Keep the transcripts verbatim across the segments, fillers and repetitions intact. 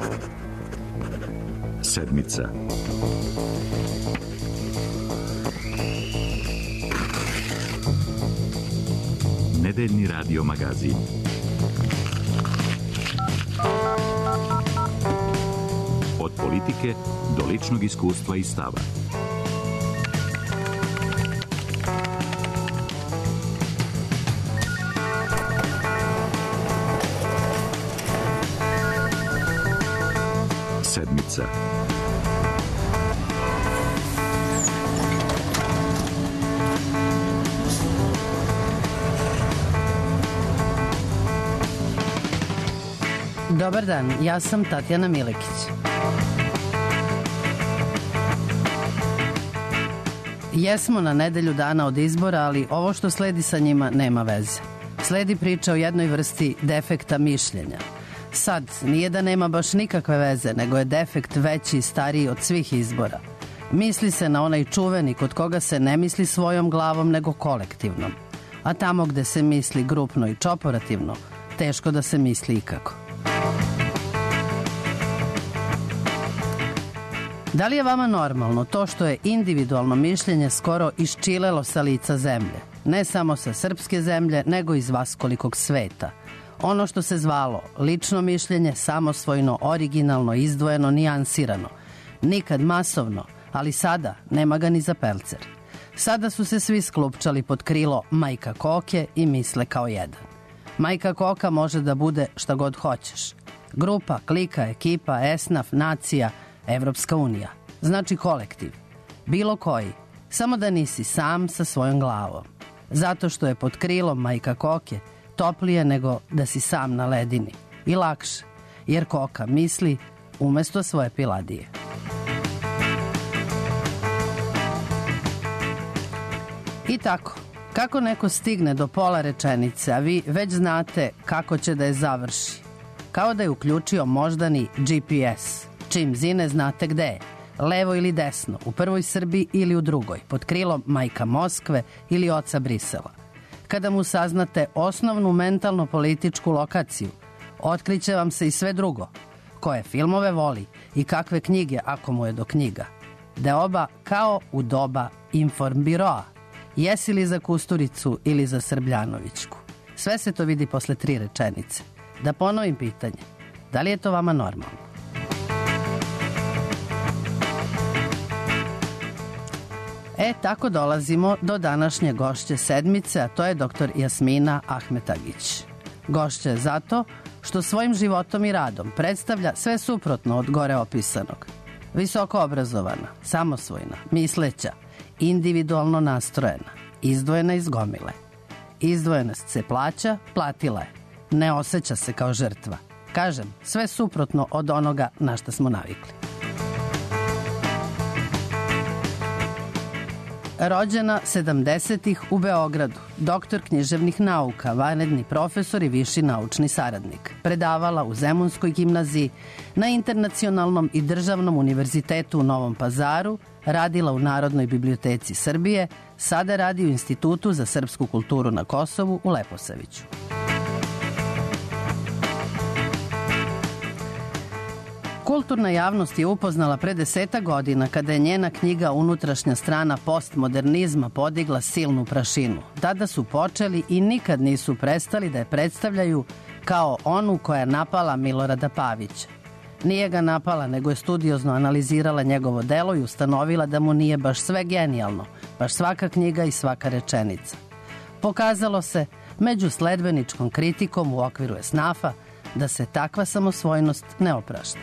Sedmica. Nedeljni radio magazin. Od politike do ličnog iskustva i stava. Sedmica. Dobar dan, ja sam Tatjana Milekić. Jesmo na nedelju dana od izbora, ali ovo što sledi sa njima nema veze. Sledi priča o jednoj vrsti defekta mišljenja. Sad, nije da nema baš nikakve veze, nego je defekt veći i stariji od svih izbora. Misli se na onaj čuveni kod koga se ne misli svojom glavom nego kolektivnom. A tamo gde se misli grupno i čoporativno, teško da se misli ikako. Da li je vama normalno to što je individualno mišljenje skoro iščilelo sa lica zemlje? Ne samo sa srpske zemlje, nego iz vaskolikog sveta. Ono što se zvalo lično mišljenje, samosvojno, originalno, izdvojeno, nijansirano. Nikad masovno, ali sada nema ga ni za pelcer. Sada su se svi sklupčali pod krilo Majka Koke i misle kao jedan. Majka Koka može da bude šta god hoćeš. Grupa, klika, ekipa, esnaf, nacija, Evropska unija. Znači kolektiv. Bilo koji. Samo da nisi sam sa svojom glavom. Zato što je pod krilom Majka Koke toplije nego da si sam na ledini. I lakše. Jer Koka misli umesto svoje piladije. I tako. Kako neko stigne do pola rečenice, a vi već znate kako će da je završi. Kao da je uključio moždani G P S. Čim zine znate gde je. Levo ili desno, u prvoj Srbiji ili u drugoj, pod krilom majka Moskve ili oca Brisela. Kada mu saznate osnovnu mentalno-političku lokaciju, otkriće vam se i sve drugo. Koje filmove voli i kakve knjige, ako mu je do knjiga. Deoba kao u doba informbiroa. Jesi li za Kusturicu ili za Srbljanovićku? Sve se to vidi posle tri rečenice. Da ponovim pitanje. Da li je to vama normalno? E, tako dolazimo do današnje gošće sedmice, a to je doktor Jasmina Ahmetagić. Gošće je zato što svojim životom i radom predstavlja sve suprotno od gore opisanog. Visoko obrazovana, samosvojna, misleća, individualno nastrojena, izdvojena iz gomile. Izdvojenost se plaća, platila je. Ne osjeća se kao žrtva. Kažem, sve suprotno od onoga na što smo navikli. Rođena sedamdesetih u Beogradu, doktor književnih nauka, vanredni profesor i viši naučni saradnik. Predavala u Zemunskoj gimnaziji, na Internacionalnom i državnom univerzitetu u Novom Pazaru, radila u Narodnoj biblioteci Srbije, sada radi u Institutu za srpsku kulturu na Kosovu u Leposaviću. Kulturna javnost je upoznala pre deseta godina kada je njena knjiga Unutrašnja strana postmodernizma podigla silnu prašinu. Tada su počeli i nikad nisu prestali da je predstavljaju kao onu koja je napala Milorada Pavića. Nije ga napala, nego je studiozno analizirala njegovo delo i ustanovila da mu nije baš sve genijalno, baš svaka knjiga i svaka rečenica. Pokazalo se, među sledbeničkom kritikom u okviru esnafa, da se takva samosvojnost ne oprašta.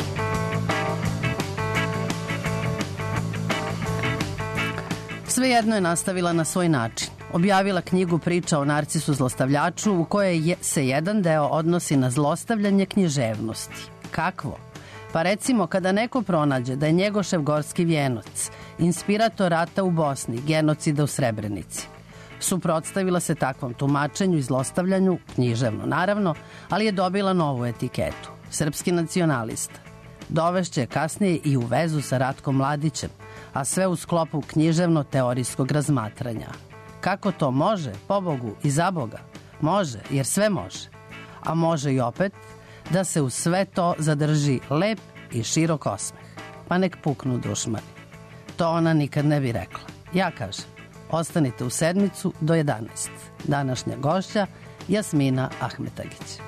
Svejedno je nastavila na svoj način. Objavila knjigu Priča o narcisu zlostavljaču u kojoj je, se jedan deo odnosi na zlostavljanje književnosti. Kakvo? Pa recimo kada neko pronađe da je Njegošev Gorski vijenac inspirator rata u Bosni, genocida u Srebrenici. Suprotstavila se takvom tumačenju i zlostavljanju, književno naravno, ali je dobila novu etiketu. Srpski nacionalista. Dovešće je kasnije i u vezu sa Ratkom Mladićem, a sve u sklopu književno-teorijskog razmatranja. Kako to može, pobogu i za Boga? Može, jer sve može. A može i opet da se u sve to zadrži lep i širok osmeh. Pa nek puknu dušmani. To ona nikad ne bi rekla. Ja kažem, ostanite u sedmicu do jedanaest. Današnja gošća Jasmina Ahmetagić.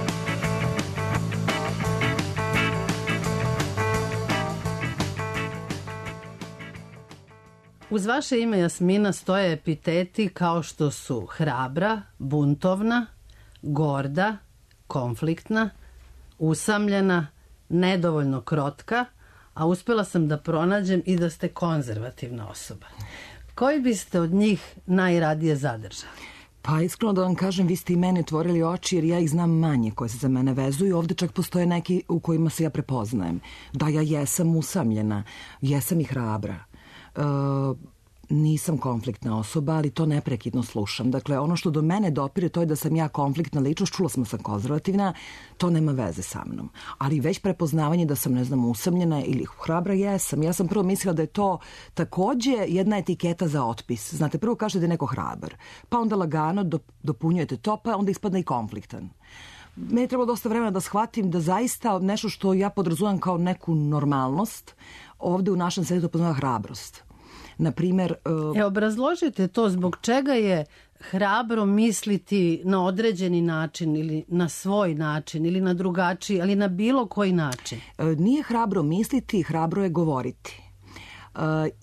Uz vaše ime, Jasmina, stoje epiteti kao što su hrabra, buntovna, gorda, konfliktna, usamljena, nedovoljno krotka, a uspjela sam da pronađem i da ste konzervativna osoba. Koji biste od njih najradije zadržali? Pa iskreno da vam kažem, vi ste i meni otvorili oči jer ja ih znam manje koje se za mene vezuju. Ovdje čak postoje neki u kojima se ja prepoznajem. Da, ja jesam usamljena, jesam i hrabra. Uh, nisam konfliktna osoba, ali to neprekidno slušam. Dakle, ono što do mene dopire to je da sam ja konfliktna ličnost, čula sam sam konzervativna, to nema veze sa mnom. Ali već prepoznavanje da sam, ne znam, usamljena ili hrabra, jesam. Ja sam prvo mislila da je to takođe jedna etiketa za otpis. Znate, prvo kažete da je neko hrabar, pa onda lagano dopunjujete to, pa onda ispadne i konfliktan. Meni je trebalo dosta vremena da shvatim da zaista nešto što ja podrazumijem kao neku normalnost, ovde u našem svetu poznava hrabrost. Naprimer, uh... e, obrazložite to, zbog čega je hrabro misliti na određeni način ili na svoj način ili na drugačiji, ali na bilo koji način? Uh, nije hrabro misliti, hrabro je govoriti. Uh,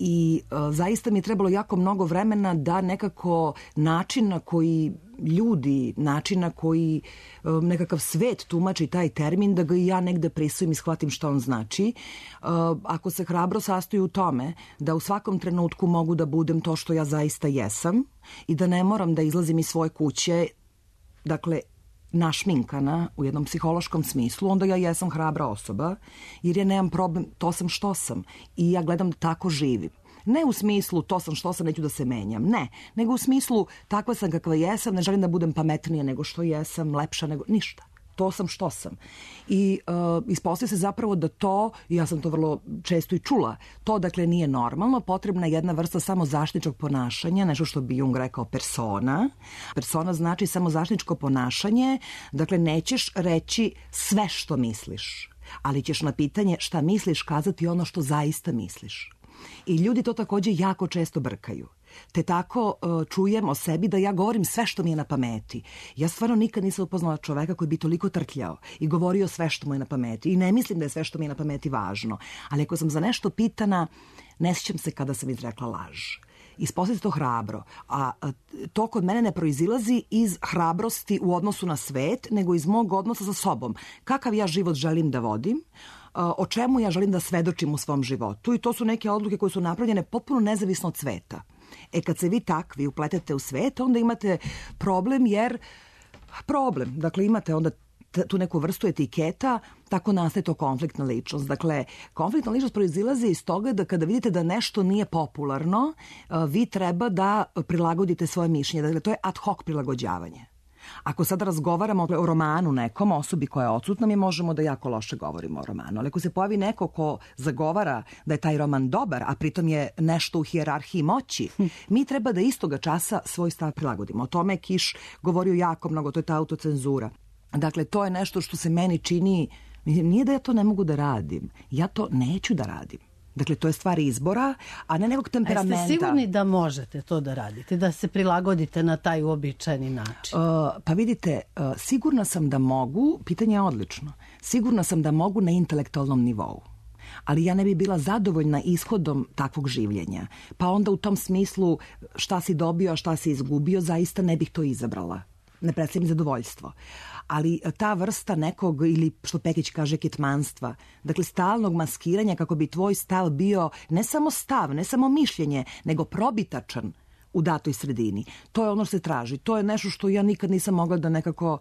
I uh, zaista mi je trebalo jako mnogo vremena da nekako način na koji ljudi, način na koji um, nekakav svet tumači taj termin, da ga i ja negde prisujem i shvatim što on znači. Uh, ako se hrabro sastoji u tome da u svakom trenutku mogu da budem to što ja zaista jesam i da ne moram da izlazim iz svoje kuće, dakle, našminkana u jednom psihološkom smislu, onda ja jesam hrabra osoba, jer ja nemam problem, to sam što sam i ja gledam da tako živim. Ne u smislu to sam što sam, neću da se menjam, ne, nego u smislu takva sam kakva jesam, ne želim da budem pametnija nego što jesam, lepša nego, ništa. To sam što sam. I uh, ispostavlja se zapravo da to, i ja sam to vrlo često i čula, to dakle nije normalno, potrebna je jedna vrsta samozaštitničkog ponašanja, nešto što bi Jung rekao persona. Persona znači samozaštitničko ponašanje, dakle nećeš reći sve što misliš, ali ćeš na pitanje šta misliš kazati ono što zaista misliš. I ljudi to takođe jako često brkaju. Te tako uh, čujem o sebi da ja govorim sve što mi je na pameti. Ja stvarno nikad nisam upoznala čoveka koji bi toliko trkljao i govorio sve što mu je na pameti. I ne mislim da je sve što mi je na pameti važno. Ali ako sam za nešto pitana, ne sjećam se kada sam izrekla laž. Ispostavlja se to hrabro. A to kod mene ne proizilazi iz hrabrosti u odnosu na svet, nego iz mog odnosa sa sobom. Kakav ja život želim da vodim, o čemu ja želim da svedočim u svom životu. I to su neke odluke koje su napravljene potpuno nezavisno od sveta. E kad se vi takvi upletete u svet, onda imate problem jer... Problem. Dakle, imate onda tu neku vrstu etiketa, tako nastaje to konfliktna ličnost. Dakle, konfliktna ličnost proizilazi iz toga da kada vidite da nešto nije popularno, vi treba da prilagodite svoje mišljenje. Dakle, to je ad hoc prilagođavanje. Ako sada razgovaramo o romanu nekom, osobi koja je odsutna, mi možemo da jako loše govorimo o romanu. Ali ako se pojavi neko ko zagovara da je taj roman dobar, a pritom je nešto u hijerarhiji moći, mi treba da istoga časa svoj stav prilagodimo. O tome je Kiš govorio jako mnogo, to je ta autocenzura. Dakle, to je nešto što se meni čini, nije da ja to ne mogu da radim, ja to neću da radim. Dakle, to je stvar izbora, a ne nekog temperamenta. A jeste sigurni da možete to da radite, da se prilagodite na taj uobičajeni način? Uh, pa vidite, uh, sigurna sam da mogu, pitanje je odlično, sigurna sam da mogu na intelektualnom nivou. Ali ja ne bi bila zadovoljna ishodom takvog življenja. Pa onda u tom smislu šta si dobio, a šta si izgubio, zaista ne bih to izabrala. Ne predstavljam zadovoljstvo. Ali ta vrsta nekog, ili što Pekić kaže, kitmanstva, dakle stalnog maskiranja kako bi tvoj stav bio ne samo stav, ne samo mišljenje, nego probitačan u datoj sredini. To je ono što se traži. To je nešto što ja nikad nisam mogla da nekako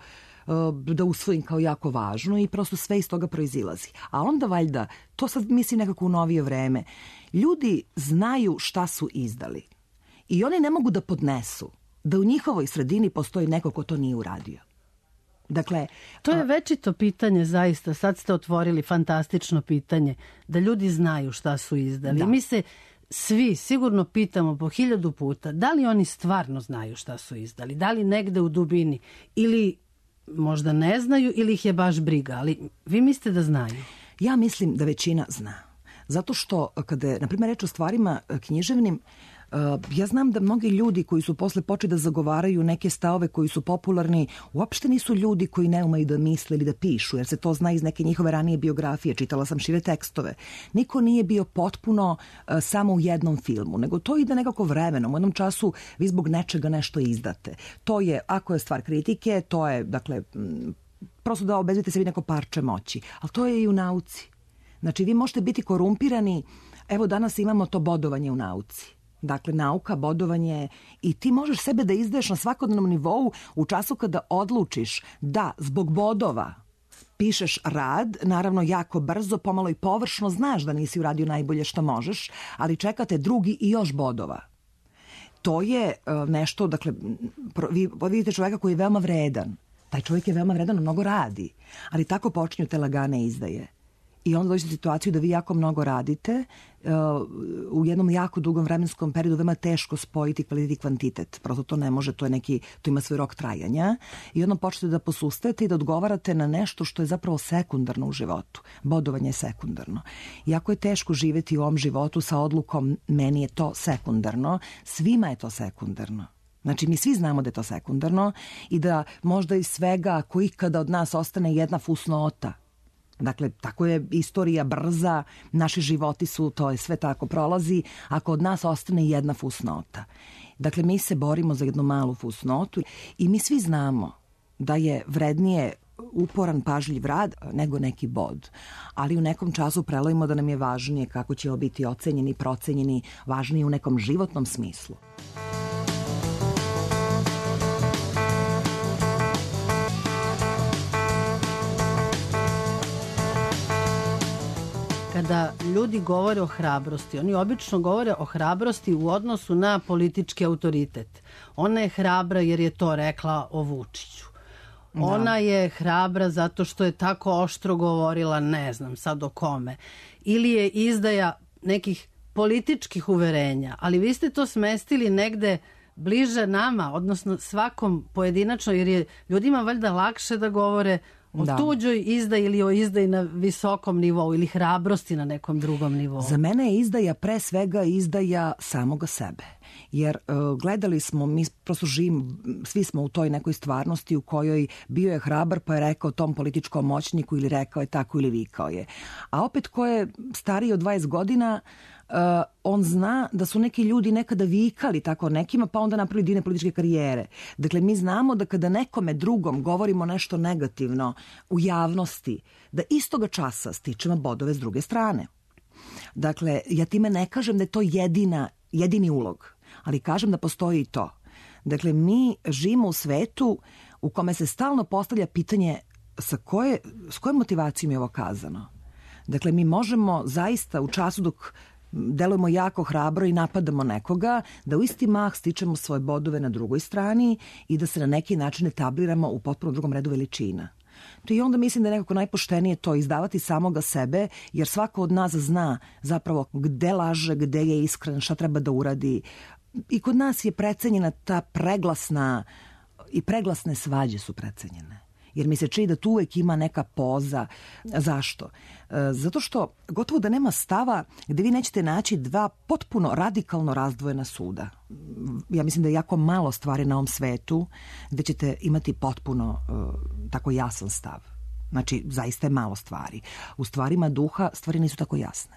da usvojim kao jako važno i prosto sve iz toga proizilazi. A onda valjda, to sad mislim nekako u novije vreme, ljudi znaju šta su izdali i oni ne mogu da podnesu da u njihovoj sredini postoji neko ko to nije uradio. Dakle, to je večito pitanje zaista. Sad ste otvorili fantastično pitanje da ljudi znaju šta su izdali. Da. Mi se svi sigurno pitamo po hiljadu puta da li oni stvarno znaju šta su izdali, da li negde u dubini ili možda ne znaju ili ih je baš briga, ali vi mislite da znaju? Ja mislim da većina zna. Zato što kada je, na primjer, reč o stvarima književnim, ja znam da mnogi ljudi koji su posle počeli da zagovaraju neke stavove koji su popularni, uopšte nisu ljudi koji ne umeju da misle ili da pišu, jer se to zna iz neke njihove ranije biografije, čitala sam šire tekstove. Niko nije bio potpuno uh, samo u jednom filmu, nego to ide nekako vremenom. U jednom času vi zbog nečega nešto izdate. To je, ako je stvar kritike, to je, dakle, m, prosto da obezbedite sebi neko parče moći. Ali to je i u nauci. Znači, vi možete biti korumpirani. Evo, danas imamo to bodovanje u nauci. Dakle, nauka, bodovanje, i ti možeš sebe da izdaješ na svakodnevnom nivou u času kada odlučiš da zbog bodova pišeš rad, naravno jako brzo, pomalo i površno, znaš da nisi uradio najbolje što možeš, ali čekate drugi i još bodova. To je uh, nešto, dakle, vi vidite čoveka koji je veoma vredan. Taj čovjek je veoma vredan, mnogo radi, ali tako počinju te lagane izdaje. I onda dođete u situaciju da vi jako mnogo radite, uh, u jednom jako dugom vremenskom periodu veoma teško spojiti kvalitet i kvantitet. Prosto to ne može, to je neki, to ima svoj rok trajanja. I onda počnete da posustajete i da odgovarate na nešto što je zapravo sekundarno u životu. Bodovanje je sekundarno. Iako je teško živjeti u ovom životu sa odlukom meni je to sekundarno, svima je to sekundarno. Znači, mi svi znamo da je to sekundarno i da možda iz svega koji ikada od nas ostane jedna fusnota. Dakle, tako je istorija brza, naši životi su, to je sve tako prolazi, ako od nas ostane jedna fusnota. Dakle, mi se borimo za jednu malu fusnotu i mi svi znamo da je vrednije uporan, pažljiv rad nego neki bod. Ali u nekom času prelojimo da nam je važnije kako ćemo biti ocenjeni, procenjeni, važnije u nekom životnom smislu. Kada ljudi govore o hrabrosti, oni obično govore o hrabrosti u odnosu na politički autoritet. Ona je hrabra jer je to rekla o Vučiću. Da. Ona je hrabra zato što je tako oštro govorila, ne znam sad o kome. Ili je izdaja nekih političkih uverenja, ali vi ste to smestili negde bliže nama, odnosno svakom pojedinačno, jer je ljudima valjda lakše da govore o da. tuđoj izdaji ili o izdaji na visokom nivou ili hrabrosti na nekom drugom nivou. Za mene je izdaja pre svega izdaja samoga sebe. Jer uh, gledali smo, mi prosto živimo, svi smo u toj nekoj stvarnosti u kojoj bio je hrabar pa je rekao tom političkom moćniku ili rekao je tako ili vikao je. A opet ko je stariji od dvadeset godina, Uh, on zna da su neki ljudi nekada vikali tako nekima, pa onda napravili divne političke karijere. Dakle, mi znamo da kada nekome drugom govorimo nešto negativno u javnosti, da istoga časa stičemo bodove s druge strane. Dakle, ja time ne kažem da je to jedina, jedini ulog, ali kažem da postoji i to. Dakle, mi živimo u svetu u kome se stalno postavlja pitanje sa koje, s kojom motivacijom je ovo kazano. Dakle, mi možemo zaista u času dok delujemo jako hrabro i napadamo nekoga, da u isti mah stičemo svoje bodove na drugoj strani i da se na neki način etabliramo u potpuno drugom redu veličina. I onda mislim da je nekako najpoštenije to izdavati samoga sebe, jer svako od nas zna zapravo gde laže, gde je iskren, šta treba da uradi. I kod nas je precenjena ta preglasna, i preglasne svađe su precenjene. Jer mi se čini da tu uvek ima neka poza. Zašto? Zato što gotovo da nema stava gde vi nećete naći dva potpuno radikalno razdvojena suda. Ja mislim da je jako malo stvari na ovom svetu gde ćete imati potpuno uh, tako jasan stav. Znači, zaista je malo stvari. U stvarima duha stvari nisu tako jasne.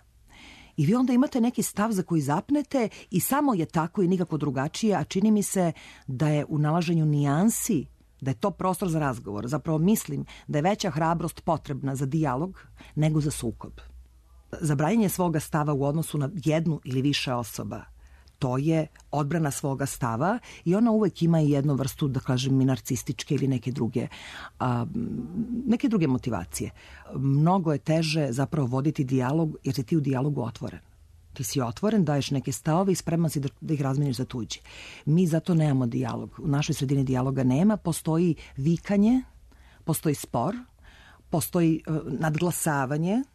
I vi onda imate neki stav za koji zapnete i samo je tako i nikako drugačije, a čini mi se da je u nalaženju nijansi, da je to prostor za razgovor. Zapravo mislim da je veća hrabrost potrebna za dijalog nego za sukob. Zabranjanje svoga stava u odnosu na jednu ili više osoba, to je odbrana svoga stava i ona uvek ima i jednu vrstu, da kažem, i narcističke ili neke druge, a, neke druge motivacije. Mnogo je teže zapravo voditi dijalog jer si ti u dijalogu otvoren. Ti si otvoren, daješ neke stavove i spreman si da, da ih razmeniš za tuđe. Mi zato nemamo dijalog. U našoj sredini dijaloga nema. Postoji vikanje, postoji spor, postoji uh, nadglasavanje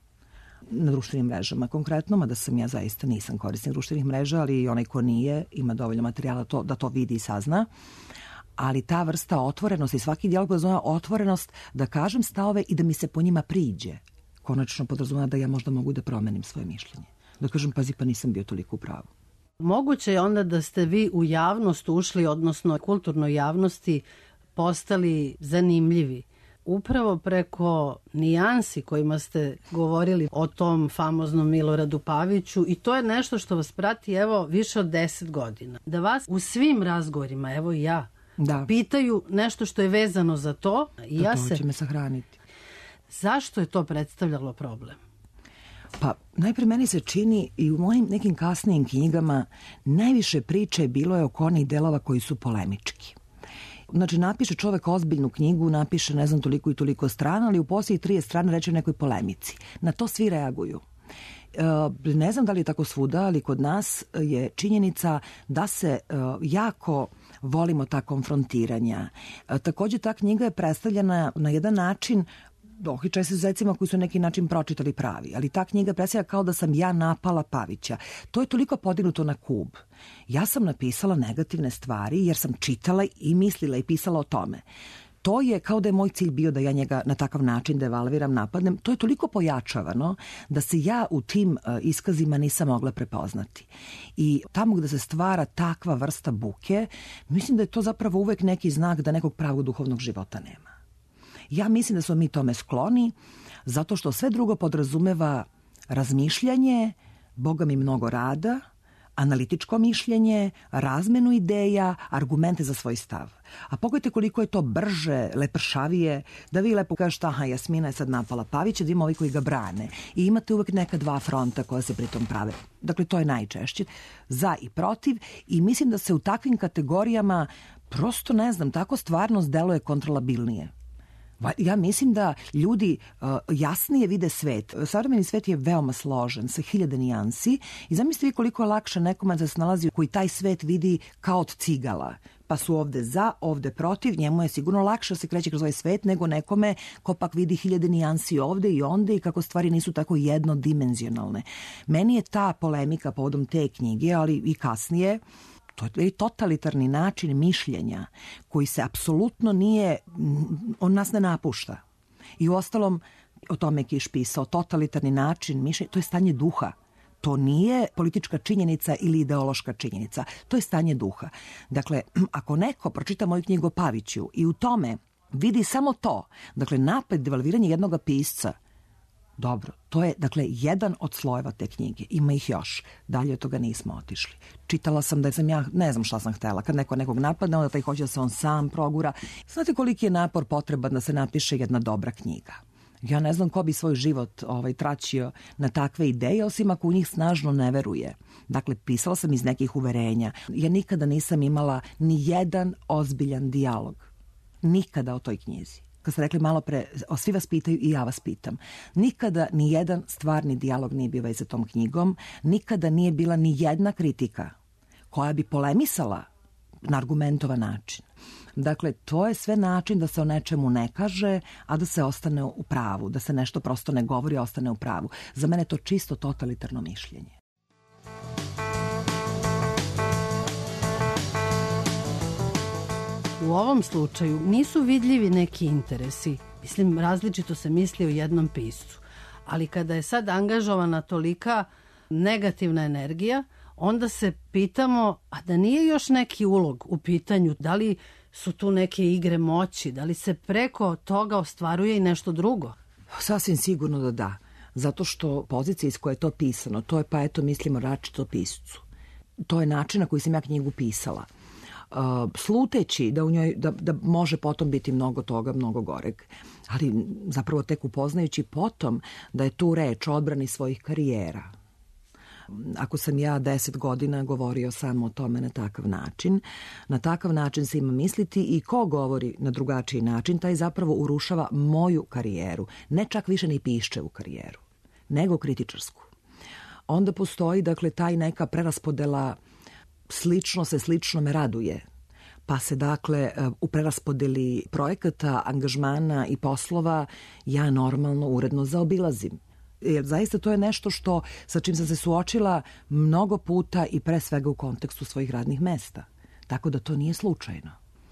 na društvenim mrežama konkretno, mada sam ja zaista nisam korisnik društvenih mreža, ali i onaj ko nije ima dovoljno materijala to, da to vidi i sazna. ali ta vrsta otvorenosti, svaki dijalog podrazumeva otvorenost da kažem stavove i da mi se po njima priđe. Konačno podrazumeva da ja možda mogu da promenim svoje mišljenje. Da kažem, pazi, pa nisam bio toliko u pravu. Moguće je onda da ste vi u javnost ušli, odnosno kulturnoj javnosti postali zanimljivi. Upravo preko nijansi kojima ste govorili o tom famoznom Miloradu Paviću, i to je nešto što vas prati evo više od deset godina. Da vas u svim razgovorima, evo i ja, da. pitaju nešto što je vezano za to. I da ja to se... će me sahraniti. Zašto je to predstavljalo problem? Pa najpre meni se čini i u mojim nekim kasnijim knjigama najviše priče bilo je oko onih delova koji su polemički. Znači, napiše čovek ozbiljnu knjigu, napiše ne znam toliko i toliko strana, ali u posljednjih trideset strana reče o nekoj polemici. Na to svi reaguju. E, ne znam da li je tako svuda, ali kod nas je činjenica da se e, jako volimo ta konfrontiranja. E, takođe, ta knjiga je predstavljena na jedan način, dohičaj se zecima koji su na neki način pročitali pravi, ali ta knjiga predstavlja kao da sam ja napala Pavića. To je toliko podignuto na kub. Ja sam napisala negativne stvari jer sam čitala i mislila i pisala o tome. To je kao da je moj cilj bio da ja njega na takav način devalviram, napadnem. To je toliko pojačavano da se ja u tim uh, iskazima nisam mogla prepoznati. I tamo gde se stvara takva vrsta buke, mislim da je to zapravo uvek neki znak da nekog pravog duhovnog života nema. Ja mislim da smo mi tome skloni, zato što sve drugo podrazumeva razmišljanje, Boga mi mnogo rada, analitičko mišljenje, razmenu ideja, argumente za svoj stav. A pogledajte koliko je to brže, lepršavije, da vi lepo kažete, aha, Jasmina je sad napala Pavića, da ima ovi koji ga brane. I imate uvek neka dva fronta koja se pritom prave. Dakle, to je najčešće. Za i protiv. I mislim da se u takvim kategorijama, prosto ne znam, tako stvarnost deluje kontrolabilnije. Ja mislim da ljudi uh, jasnije vide svet. Savremeni svet je veoma složen, sa hiljade nijansi i zamislite vi koliko je lakše nekome da se nalazi koji taj svet vidi kao od cigala. Pa su ovde za, ovde protiv, njemu je sigurno lakše da se kreće kroz ovaj svet nego nekome ko pak vidi hiljade nijansi ovde i onde i kako stvari nisu tako jednodimenzionalne. Meni je ta polemika povodom te knjige, ali i kasnije, to je totalitarni način mišljenja koji se apsolutno nije, on nas ne napušta. I uostalom, o tome je Kiš pisao, totalitarni način mišljenja, to je stanje duha. To nije politička činjenica ili ideološka činjenica. To je stanje duha. Dakle, ako neko pročita moju knjigu o Paviću i u tome vidi samo to, dakle, napad, devalviranje jednog pisca, dobro, to je, dakle, jedan od slojeva te knjige. Ima ih još. Dalje od toga nismo otišli. Čitala sam da sam ja, ne znam šta sam htela, kad neko nekog napadne, onda taj hoće da se on sam progura. Znate koliki je napor potreban da se napiše jedna dobra knjiga? Ja ne znam ko bi svoj život ovaj, traćio na takve ideje, osim ako u njih snažno ne veruje. Dakle, pisala sam iz nekih uverenja. Ja nikada nisam imala ni jedan ozbiljan dijalog. Nikada o toj knjizi. Kad ste rekli malo pre, o svi vas pitaju i ja vas pitam. Nikada ni jedan stvarni dijalog nije bio veze tom knjigom, nikada nije bila ni jedna kritika koja bi polemisala na argumentovan način. Dakle, to je sve način da se o nečemu ne kaže, a da se ostane u pravu, da se nešto prosto ne govori, a ostane u pravu. Za mene je to čisto totalitarno mišljenje. U ovom slučaju nisu vidljivi neki interesi. Mislim, različito se misli o jednom piscu. Ali kada je sad angažovana tolika negativna energija, onda se pitamo, a da nije još neki ulog u pitanju, da li su tu neke igre moći, da li se preko toga ostvaruje i nešto drugo? Sasvim sigurno da da. Zato što pozicija iz koje je to pisano, to je pa eto mislimo račito piscu. To je način na koji sam ja knjigu pisala. Uh, sluteći da u njoj da, da može potom biti mnogo toga, mnogo goreg, ali zapravo tek upoznajući potom da je tu reč o odbrani svojih karijera. Ako sam ja deset godina govorio samo o tome na takav način, na takav način se ima misliti i ko govori na drugačiji način, taj zapravo urušava moju karijeru, ne čak više ni Piščevu karijeru, nego kritičarsku. Onda postoji, dakle, taj neka preraspodela slično se sličnome raduje. Pa se, dakle, u preraspodeli projekata, angažmana i poslova ja normalno uredno zaobilazim. Jer zaista to je nešto što, sa čim sam se suočila mnogo puta i pre svega u kontekstu svojih radnih mesta. Tako da to nije slučajno.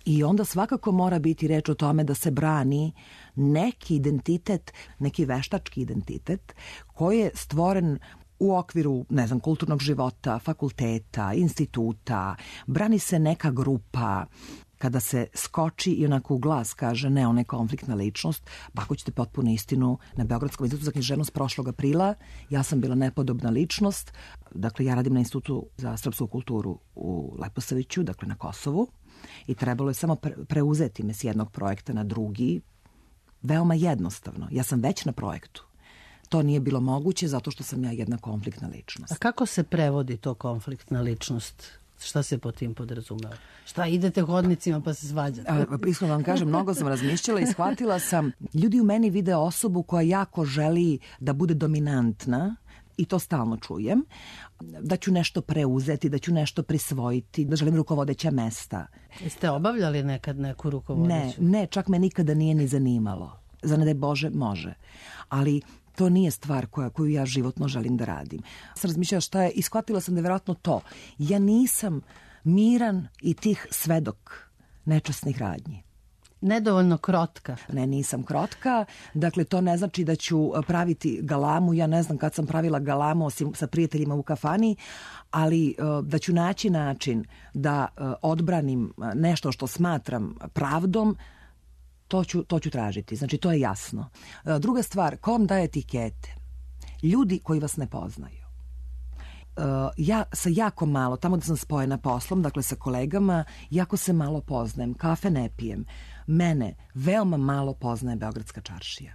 I onda svakako mora biti reč o tome da se brani neki identitet, neki veštački identitet koji je stvoren u okviru, ne znam, kulturnog života, fakulteta, instituta, brani se neka grupa. Kada se skoči i onako u glas kaže ne, ona je konfliktna ličnost, pa ako ćete potpuno istinu, na Beogradskom institutu za književnost prošlog aprila ja sam bila nepodobna ličnost. Dakle, ja radim na Institutu za srpsku kulturu u Leposaviću, dakle na Kosovu, i trebalo je samo preuzeti me s jednog projekta na drugi. Veoma jednostavno. Ja sam već na projektu. To nije bilo moguće zato što sam ja jedna konfliktna ličnost. A kako se prevodi to konfliktna ličnost? Šta se po tim podrazumeva? Šta, idete hodnicima pa se svađate? Iskreno vam kažem, mnogo sam razmišljala i shvatila sam, ljudi u meni vide osobu koja jako želi da bude dominantna, i to stalno čujem, da ću nešto preuzeti, da ću nešto prisvojiti, da želim rukovodeća mesta. Jeste obavljali nekad neku rukovodeću? Ne, ne, čak me nikada nije ni zanimalo. Za ne daj Bože, može. Ali to nije stvar koja, koju ja životno želim da radim. Sam razmišljala šta je i shvatila sam da je vjerojatno to. Ja nisam miran i tih svedok nečasnih radnji. Nedovoljno krotka. Ne, nisam krotka. Dakle, to ne znači da ću praviti galamu. Ja ne znam kad sam pravila galamu osim sa prijateljima u kafani, ali da ću naći način da odbranim nešto što smatram pravdom, To ću, to ću tražiti. Znači, to je jasno. Druga stvar, ko vam daje etikete? Ljudi koji vas ne poznaju. Ja sa jako malo, tamo da sam spojena poslom, dakle sa kolegama, jako se malo poznajem. Kafe ne pijem. Mene veoma malo poznaje Beogradska čaršija.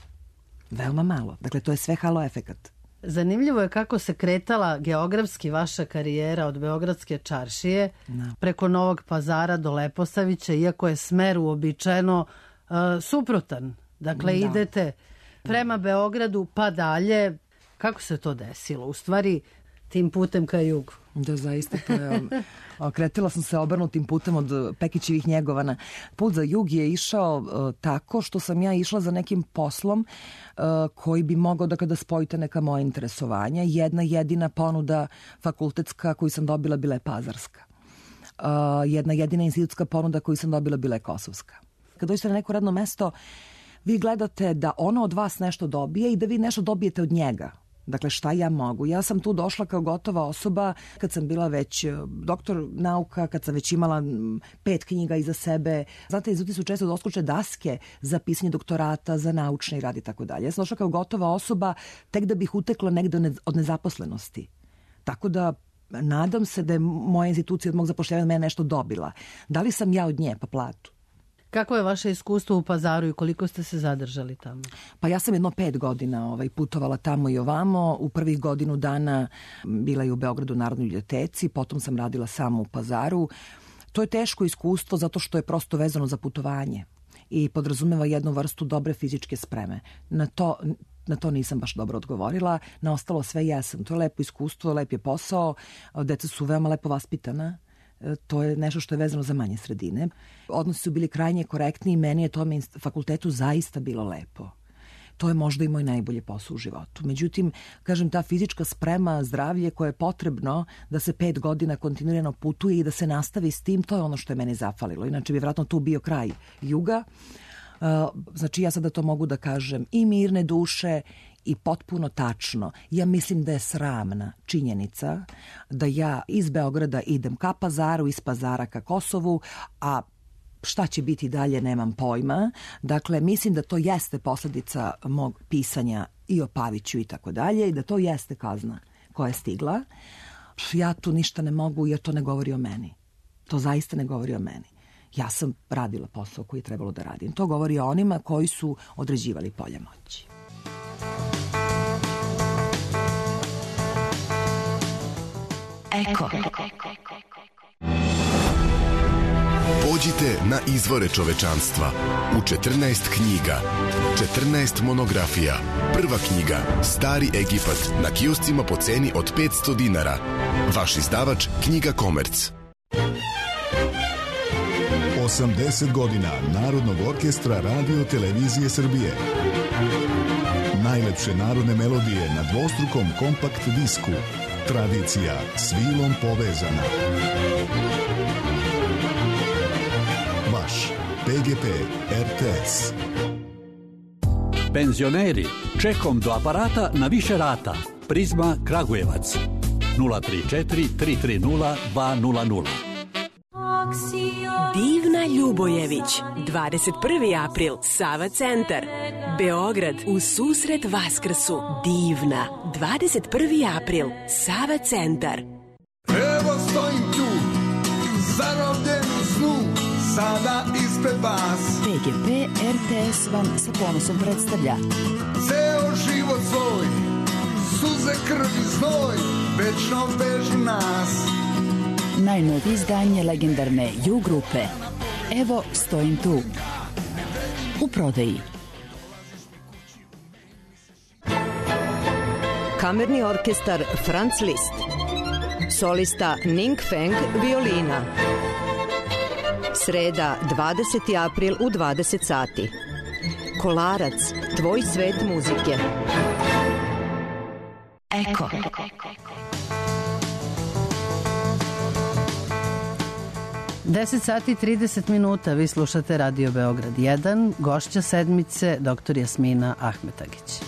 Veoma malo. Dakle, to je sve halo efekat. Zanimljivo je kako se kretala geografski vaša karijera od Beogradske čaršije no. preko Novog Pazara do Leposavića, iako je smer uobičajeno uh, suprotan. Dakle, da. idete prema da. Beogradu pa dalje. Kako se to desilo? U stvari, tim putem ka jugu. Da, zaista to je... Okretila sam se obrnutim putem od Pekićevih Njegovana. Put za jug je išao uh, tako što sam ja išla za nekim poslom uh, koji bi mogao da kada spojite neka moja interesovanja. Jedna jedina ponuda fakultetska koju sam dobila bila je pazarska. Uh, jedna jedina institutska ponuda koju sam dobila bila je kosovska. Kad dođete na neko radno mesto, vi gledate da ono od vas nešto dobije i da vi nešto dobijete od njega. Dakle, šta ja mogu? Ja sam tu došla kao gotova osoba kad sam bila već doktor nauka, kad sam već imala pet knjiga iza sebe. Znate, izuti su često doskoče daske za pisanje doktorata, za naučni rad i tako dalje. Ja sam došla kao gotova osoba tek da bih utekla negde od nezaposlenosti. Tako da nadam se da je moja institucija od mog zapošljavanja mene nešto dobila. Da li sam ja od nje pa platu? Kako je vaše iskustvo u Pazaru i koliko ste se zadržali tamo? Pa ja sam jedno pet godina ovaj, putovala tamo i ovamo. U prvih godinu dana bila je u Beogradu Narodnoj biblioteci, potom sam radila samo u Pazaru. To je teško iskustvo zato što je prosto vezano za putovanje i podrazumeva jednu vrstu dobre fizičke spreme. Na to, na to nisam baš dobro odgovorila. Na ostalo sve jesam. To je lepo iskustvo, lep je posao. Deca su veoma lepo vaspitana. To je nešto što je vezano za manje sredine. Odnosi su bili krajnje korektni i meni je to na fakultetu zaista bilo lepo. To je možda i moj najbolji posao u životu. Međutim, kažem, ta fizička sprema, zdravlje koje je potrebno da se pet godina kontinuirano putuje i da se nastavi s tim, to je ono što je meni zafalilo. Inače bi vjerojatno tu bio kraj juga. Znači, ja sada to mogu da kažem i mirne duše i potpuno tačno. Ja mislim da je sramna činjenica da ja iz Beograda idem ka Pazaru, iz Pazara ka Kosovu, a šta će biti dalje nemam pojma. Dakle, mislim da to jeste posljedica mog pisanja i o Paviću i tako dalje i da to jeste kazna koja je stigla. Ja tu ništa ne mogu jer to ne govori o meni. To zaista ne govori o meni. Ja sam radila posao koji je trebalo da radim. To govori o onima koji su određivali polje moći. Eko. Pođite na izvore čovečanstva u četrnaest knjiga, četrnaest monografija. Prva knjiga Stari Egipat na kioscima po ceni od petsto dinara. Vaš izdavač Knjiga Komerc. osamdeset godina Narodnog orkestra Radio Televizije Srbije. Najlepše narodne melodije na dvostrukom kompakt disku. Tradicija s vilom povezana. vaš. P G P R T S. Penzioneri, čekom do aparata na više rata. Prizma Kragujevac. nula tri četiri tri tri nula dva nula nula. Divna Ljubojević, dvadeset prvi april, Sava centar. Beograd u susret Vaskrsu. Divna, dvadeset prvi april, Sava centar. Evo stojim tu, zarobljen u snu, sada ispred vas. P G P R T S vam sa ponosom predstavlja Ceo život svoj, suze, krvi, znoj, večno vežu nas. najnovije izdanje legendarne Ju grupe. Evo stojim tu. U prodaji. Kamerni orkestar Franz Liszt. Solista Ning Feng, violina. Sreda, dvadeseti april u dvadeset sati. Kolarac, tvoj svet muzike. Eko. deset sati i trideset minuta, vi slušate Radio Beograd jedan, gošća sedmice, doktor Jasmina Ahmetagić.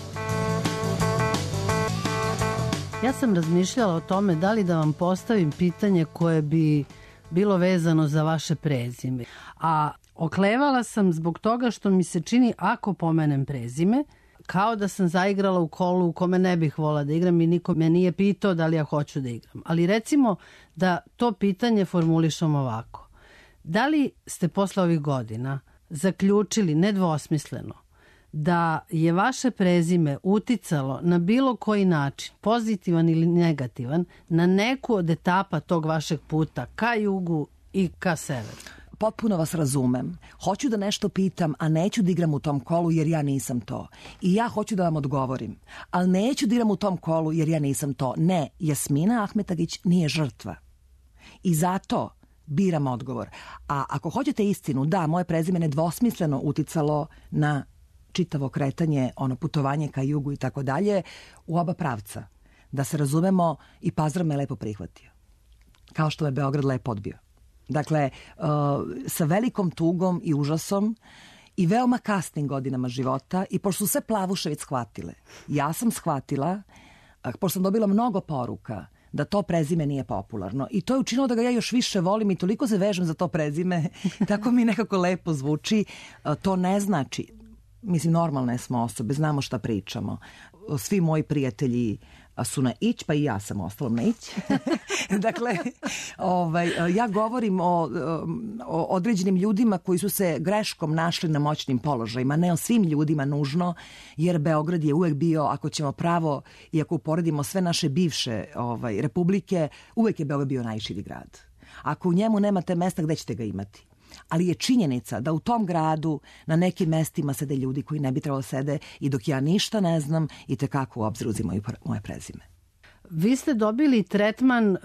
Ja sam razmišljala o tome da li da vam postavim pitanje koje bi bilo vezano za vaše prezime. A oklevala sam zbog toga što mi se čini, ako pomenem prezime, kao da sam zaigrala u kolu u kome ne bih volila da igram i niko me nije pitao da li ja hoću da igram. Ali recimo da to pitanje formulišem ovako. Da li ste posle ovih godina zaključili nedvosmisleno da je vaše prezime uticalo na bilo koji način, pozitivan ili negativan, na neku od etapa tog vašeg puta ka jugu i ka severu? Potpuno vas razumem. Hoću da nešto pitam, a neću da igram u tom kolu jer ja nisam to. I ja hoću da vam odgovorim, ali neću da igram u tom kolu jer ja nisam to. Ne, Jasmina Ahmetagić nije žrtva. I zato biram odgovor. A ako hoćete istinu, da, moje prezime nedvosmisleno uticalo na čitavo kretanje, ono putovanje ka jugu i tako dalje, u oba pravca. Da se razumemo, i Pazar me lepo prihvatio. Kao što me Beograd lepo odbio. Dakle, uh, sa velikom tugom i užasom i veoma kasnim godinama života, i pošto su sve plavuše već shvatile, ja sam shvatila, uh, pošto sam dobila mnogo poruka, da to prezime nije popularno. I to je učinilo da ga ja još više volim i toliko se vežem za to prezime, tako mi nekako lepo zvuči. Uh, to ne znači, mislim, normalne smo osobe, znamo šta pričamo. Svi moji prijatelji su na ić, pa i ja sam ostalom na ić. Dakle, ovaj, ja govorim o, o određenim ljudima koji su se greškom našli na moćnim položajima, ne o svim ljudima nužno, jer Beograd je uvek bio, ako ćemo pravo i ako uporedimo sve naše bivše ovaj, republike, uvek je Beograd bio najširi grad. Ako u njemu nemate mesta, gde ćete ga imati? Ali je činjenica da u tom gradu na nekim mestima sede ljudi koji ne bi trebalo sede i dok ja ništa ne znam i tekako u obzir uzimaju moje prezime. Vi ste dobili tretman uh,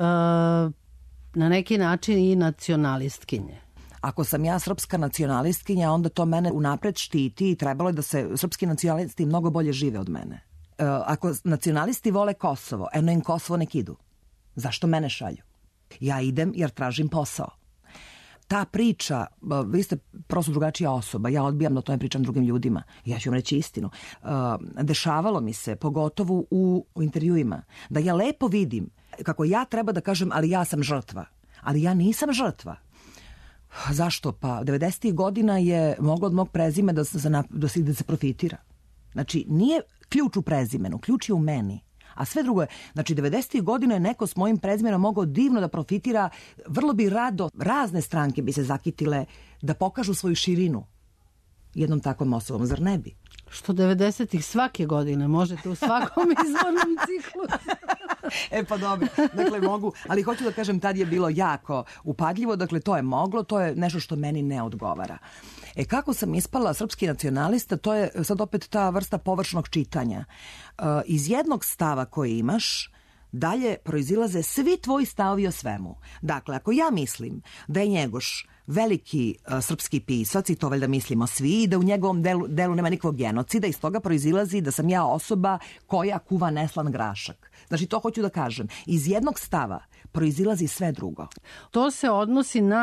na neki način i nacionalistkinje. Ako sam ja srpska nacionalistkinja, onda to mene unapred štiti i trebalo je da se srpski nacionalisti mnogo bolje žive od mene. Uh, ako nacionalisti vole Kosovo, eno im Kosovo nek idu. Zašto mene šalju? Ja idem jer tražim posao. Ta priča, vi ste prosto drugačija osoba, ja odbijam da to ne pričam drugim ljudima, ja ću vam reći istinu. Dešavalo mi se, pogotovo u, u intervjuima, da ja lepo vidim kako ja treba da kažem, ali ja sam žrtva. Ali ja nisam žrtva. Zašto? Pa devedesetih godina je moglo od mog prezime da se, da se, da se profitira. Znači, nije ključ u prezimenu, ključ je u meni. A sve drugo je, znači devedesetih godina je neko s mojim prezimenom mogao divno da profitira, vrlo bi rado, razne stranke bi se zakitile da pokažu svoju širinu jednom takvom osobom, zar ne bi? Što devedesetih svake godine, možete u svakom izbornom ciklu. E pa dobro, dakle mogu, ali hoću da kažem, tad je bilo jako upadljivo, dakle to je moglo, to je nešto što meni ne odgovara. E kako sam ispala srpski nacionalista, to je sad opet ta vrsta površnog čitanja. E, iz jednog stava koji imaš, dalje proizilaze svi tvoji stavovi o svemu. Dakle, ako ja mislim da je Njegoš veliki uh, srpski pisac, i to valjda mislimo svi, i da u njegovom delu, delu nema nikakvog genocida, iz toga proizilazi da sam ja osoba koja kuva neslan grašak. Znači, to hoću da kažem. Iz jednog stava proizilazi sve drugo. To se odnosi na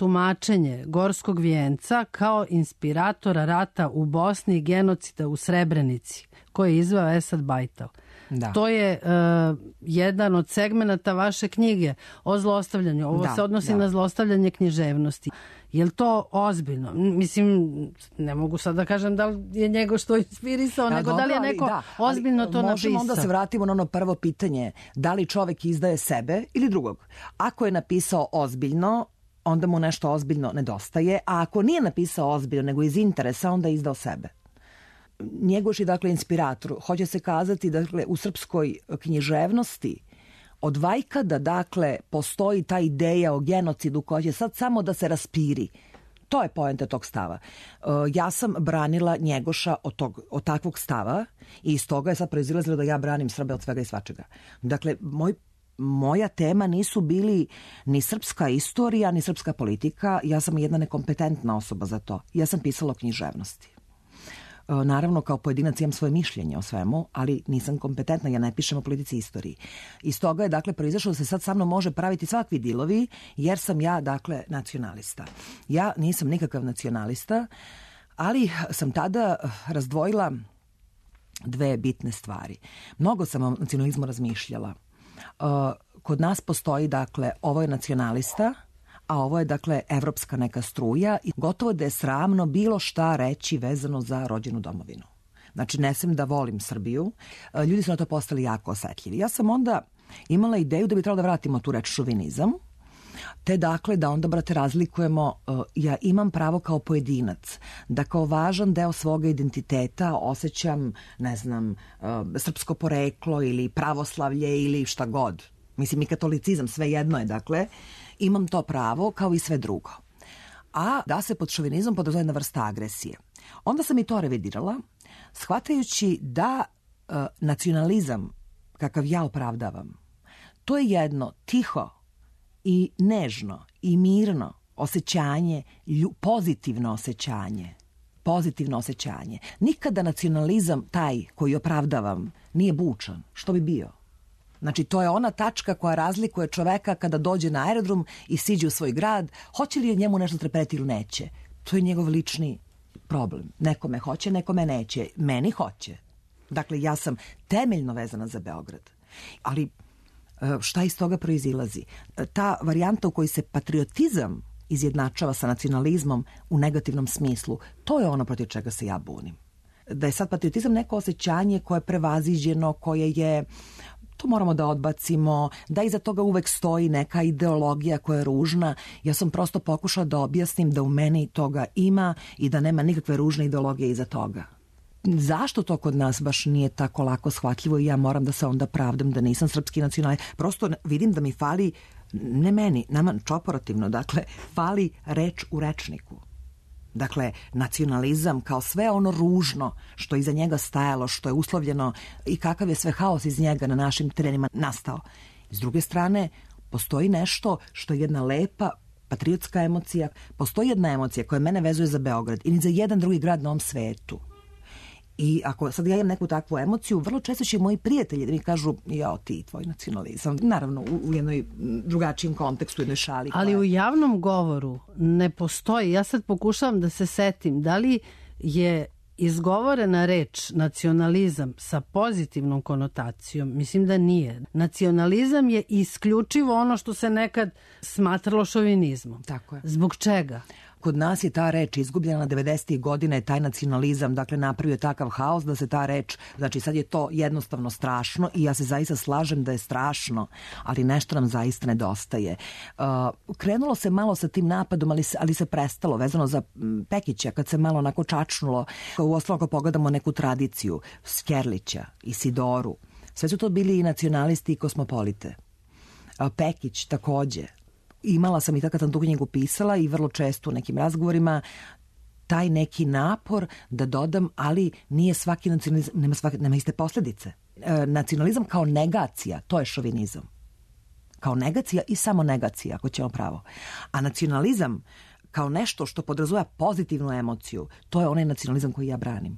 tumačenje Gorskog vijenca kao inspiratora rata u Bosni i genocida u Srebrenici, koji je izveo Esad Bajtal. Da. To je uh, jedan od segmenata vaše knjige o zlostavljanju. Ovo da, se odnosi da. na zlostavljanje književnosti. Je li to ozbiljno? Mislim, ne mogu sad da kažem da li je njego što inspirisao, ja, nego dobro, da li je neko da, ozbiljno to napisao. Možemo onda se vratimo na ono prvo pitanje. Da li čovek izdaje sebe ili drugog? Ako je napisao ozbiljno, onda mu nešto ozbiljno nedostaje, a ako nije napisao ozbiljno, nego iz interesa, onda je izdao sebe. Njegoš je, dakle, inspirator. Hoće se kazati, dakle, u srpskoj književnosti od vajkada, dakle, postoji ta ideja o genocidu koja će sad samo da se raspiri. To je poenta tog stava. Ja sam branila Njegoša od, tog, od takvog stava i iz toga je sad proizilazilo da ja branim Srbe od svega i svačega. Dakle, moj moja tema nisu bili ni srpska istorija, ni srpska politika. Ja sam jedna nekompetentna osoba za to. Ja sam pisala o književnosti. Naravno, kao pojedinac imam svoje mišljenje o svemu, ali nisam kompetentna, ja ne pišem o politici i istoriji. Iz toga je, dakle, proizašlo da se sad sa mnom može praviti svakvi dilovi, jer sam ja, dakle, nacionalista. Ja nisam nikakav nacionalista, ali sam tada razdvojila dve bitne stvari. Mnogo sam o nacionalizmu razmišljala. Kod nas postoji, dakle, ovo je nacionalista, a ovo je, dakle, evropska neka struja i gotovo da je sramno bilo šta reći vezano za rođenu domovinu. Znači, ne sem da volim Srbiju, ljudi su na to postali jako osetljivi. Ja sam onda imala ideju da bi trebalo da vratimo tu reč šovinizam, te, dakle, da onda, brate, razlikujemo, ja imam pravo kao pojedinac da kao važan deo svoga identiteta osjećam, ne znam, srpsko poreklo ili pravoslavlje ili šta god. Mislim, i katolicizam, sve jedno je, dakle, imam to pravo kao i sve drugo. A da se pod šovinizmom podrazumeva jedna vrsta agresije. Onda sam i to revidirala, shvatajući da e, nacionalizam, kakav ja opravdavam, to je jedno tiho i nežno i mirno osjećanje, lju, pozitivno osjećanje. Pozitivno osjećanje. Nikada nacionalizam taj koji opravdavam nije bučan. Što bi bio? Znači, to je ona tačka koja razlikuje čoveka kada dođe na aerodrom i siđe u svoj grad. Hoće li njemu nešto trepeti ili neće? To je njegov lični problem. Nekome hoće, nekome neće. Meni hoće. Dakle, ja sam temeljno vezana za Beograd. Ali šta iz toga proizilazi? Ta varijanta u kojoj se patriotizam izjednačava sa nacionalizmom u negativnom smislu, to je ono protiv čega se ja bunim. Da je sad patriotizam neko osjećanje koje je prevaziđeno, koje je... To moramo da odbacimo, da iza toga uvek stoji neka ideologija koja je ružna. Ja sam prosto pokušala da objasnim da u meni toga ima i da nema nikakve ružne ideologije iza toga. Zašto to kod nas baš nije tako lako shvatljivo i ja moram da se onda pravdam da nisam srpski nacionalist? Prosto vidim da mi fali, ne meni, nama čoporativno, dakle, fali reč u rečniku. Dakle, nacionalizam kao sve ono ružno što je iza njega stajalo, što je uslovljeno i kakav je sve haos iz njega na našim terenima nastao. S druge strane, postoji nešto što je jedna lepa patriotska emocija, postoji jedna emocija koja mene vezuje za Beograd i ni za jedan drugi grad na ovom svetu. I ako sad ja imam neku takvu emociju, vrlo često će moji prijatelji da mi kažu, jao ti, tvoj nacionalizam. Naravno, u, u jednoj drugačijem kontekstu, u jednoj šali. Ali koja... u javnom govoru ne postoji, ja sad pokušavam da se setim, da li je izgovorena reč nacionalizam sa pozitivnom konotacijom? Mislim da nije. Nacionalizam je isključivo ono što se nekad smatralo šovinizmom. Tako je. Zbog čega? Kod nas je ta reč izgubljena devedesetih godina, je taj nacionalizam, dakle, napravio takav haos da se ta reč, znači sad je to jednostavno strašno i ja se zaista slažem da je strašno, ali nešto nam zaista nedostaje. Uh, krenulo se malo sa tim napadom, ali se, ali se prestalo, vezano za Pekića, kad se malo onako čačnulo, u osnovu ako pogledamo neku tradiciju, Skerlića, Isidoru, sve su to bili i nacionalisti i kosmopolite. Uh, Pekić takođe. Imala sam i tako kad sam tu knjigu pisala i vrlo često u nekim razgovorima taj neki napor da dodam, ali nije svaki nacionalizam, nema, svaki, nema iste posljedice. E, nacionalizam kao negacija, to je šovinizam. Kao negacija i samo negacija, ako ćemo pravo. A nacionalizam kao nešto što podrazumeva pozitivnu emociju, to je onaj nacionalizam koji ja branim.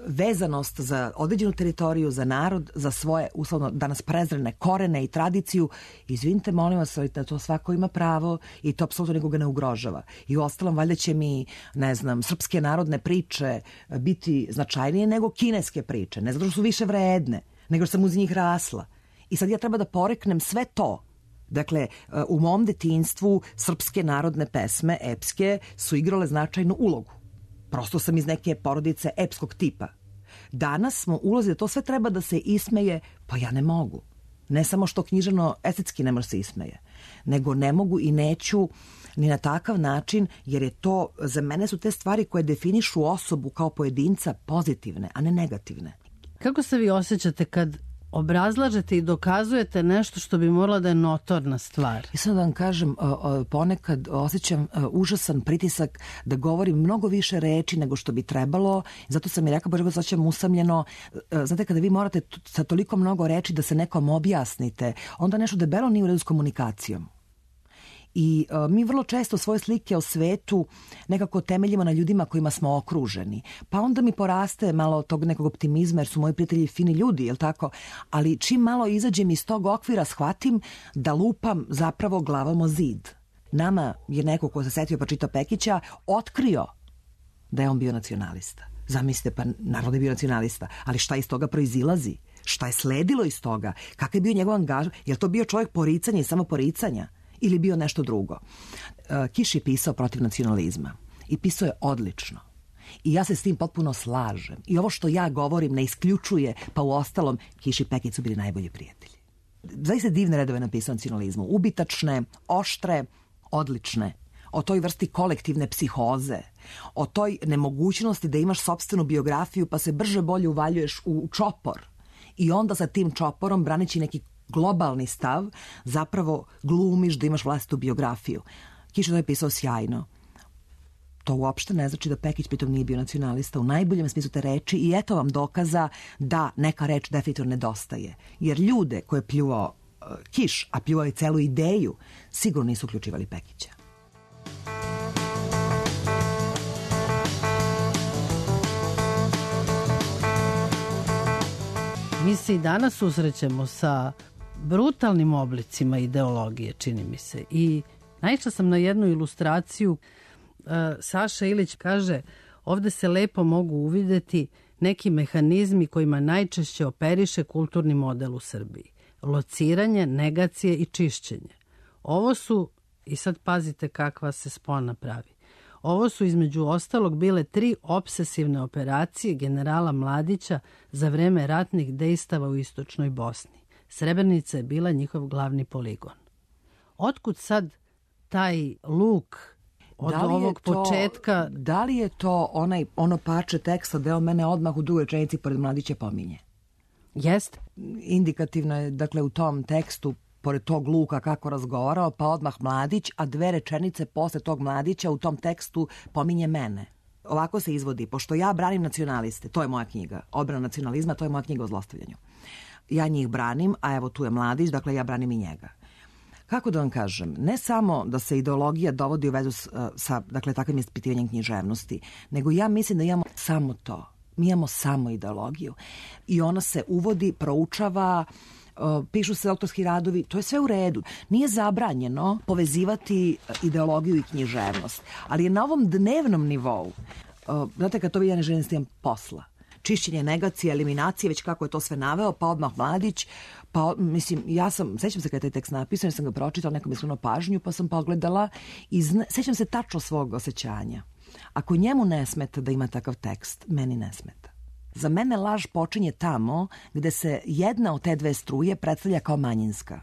vezanost za određenu teritoriju, za narod, za svoje, uslovno, danas prezrene korene i tradiciju. Izvinite, molim vas, da to svako ima pravo i to apsolutno nikoga ne ugrožava. I u ostalom, valjda će mi, ne znam, srpske narodne priče biti značajnije nego kineske priče. Ne zato što su više vredne, nego što sam uz njih rasla. I sad ja treba da poreknem sve to. Dakle, u mom detinjstvu srpske narodne pesme, epske, su igrale značajnu ulogu. Prosto sam iz neke porodice epskog tipa. Danas smo ulazi da to sve treba da se ismeje, pa ja ne mogu. Ne samo što književno estetski ne može se ismeje, nego ne mogu i neću ni na takav način, jer je to, za mene su te stvari koje definišu osobu kao pojedinca pozitivne, a ne negativne. Kako se vi osjećate kad obrazlažete i dokazujete nešto što bi morala da je notorna stvar? I sad da vam kažem, ponekad osjećam užasan pritisak da govorim mnogo više reči nego što bi trebalo. Zato sam i rekao, bože, se osjećam usamljeno. Znate, kada vi morate sa toliko mnogo reči da se nekom objasnite, onda nešto debelo nije u redu s komunikacijom. I uh, mi vrlo često svoje slike o svetu nekako temeljimo na ljudima kojima smo okruženi. Pa onda mi poraste malo tog nekog optimizma, jer su moji prijatelji fini ljudi, jel tako? Ali čim malo izađem iz tog okvira, shvatim da lupam zapravo glavom o zid. Nama je neko ko se setio pa čitao Pekića otkrio da je on bio nacionalista. Zamislite, pa naravno da je bio nacionalista, ali šta iz toga proizilazi? Šta je sledilo iz toga? Kakav je bio njegov angažman? Je li to bio čovjek poricanja i samo poricanja? Ili bio nešto drugo? Kiš je pisao protiv nacionalizma i pisao je odlično. I ja se s tim potpuno slažem. I ovo što ja govorim ne isključuje, pa u ostalom Kiš i Pekić su bili najbolji prijatelji. Zaista divne redove napisao nacionalizmu. Ubitačne, oštre, odlične. O toj vrsti kolektivne psihoze. O toj nemogućnosti da imaš sopstvenu biografiju pa se brže bolje uvaljuješ u čopor. I onda sa tim čoporom, braneći neki globalni stav, zapravo glumiš da imaš vlastitu biografiju. Kiš je to je pisao sjajno. To uopšte ne znači da Pekić pritom nije bio nacionalista u najboljem smislu te reči i eto vam dokaza da neka reč definitivno nedostaje. Jer ljude koje je pljuvao uh, Kiš, a pljuvao je celu ideju, sigurno nisu uključivali Pekića. Mi se i danas susrećemo sa brutalnim oblicima ideologije, čini mi se. I naišla sam na jednu ilustraciju. Saša Ilić kaže, ovde se lepo mogu uvideti neki mehanizmi kojima najčešće operiše kulturni model u Srbiji. Lociranje, negacije i čišćenje. Ovo su, i sad pazite kakva se spona pravi, ovo su između ostalog bile tri obsesivne operacije generala Mladića za vreme ratnih dejstava u istočnoj Bosni. Srebrenica je bila njihov glavni poligon. Otkud sad taj luk od ovog to, početka? Da li je to onaj, ono parče teksta da on mene odmah u drugoj rečenici pored Mladića pominje? Jeste. Indikativno je, dakle, u tom tekstu pored tog luka kako razgovarao, pa odmah Mladić, a dve rečenice posle tog Mladića u tom tekstu pominje mene. Ovako se izvodi, pošto ja branim nacionaliste, to je moja knjiga, Odbrana nacionalizma, to je moja knjiga o zlostavljanju. Ja njih branim, a evo tu je Mladić, dakle ja branim i njega. Kako da vam kažem, ne samo da se ideologija dovodi u vezu s, sa, dakle, takvim ispitivanjem književnosti, nego ja mislim da imamo samo to. Mi imamo samo ideologiju. I ona se uvodi, proučava, pišu se doktorski radovi, to je sve u redu. Nije zabranjeno povezivati ideologiju i književnost, ali je na ovom dnevnom nivou, znate, kad to vi ja ne želim s tim posla, čišćenje, negacije, eliminacije, već kako je to sve naveo, pa odmah Mladić, pa mislim, ja sam, sećam se kada je taj tekst napisan, jer sam ga pročitala, nekom je skrenuo pažnju, pa sam pogledala i zna, sećam se tačno svog osjećanja. Ako njemu ne smeta da ima takav tekst, meni ne smeta. Za mene laž počinje tamo gde se jedna od te dve struje predstavlja kao manjinska.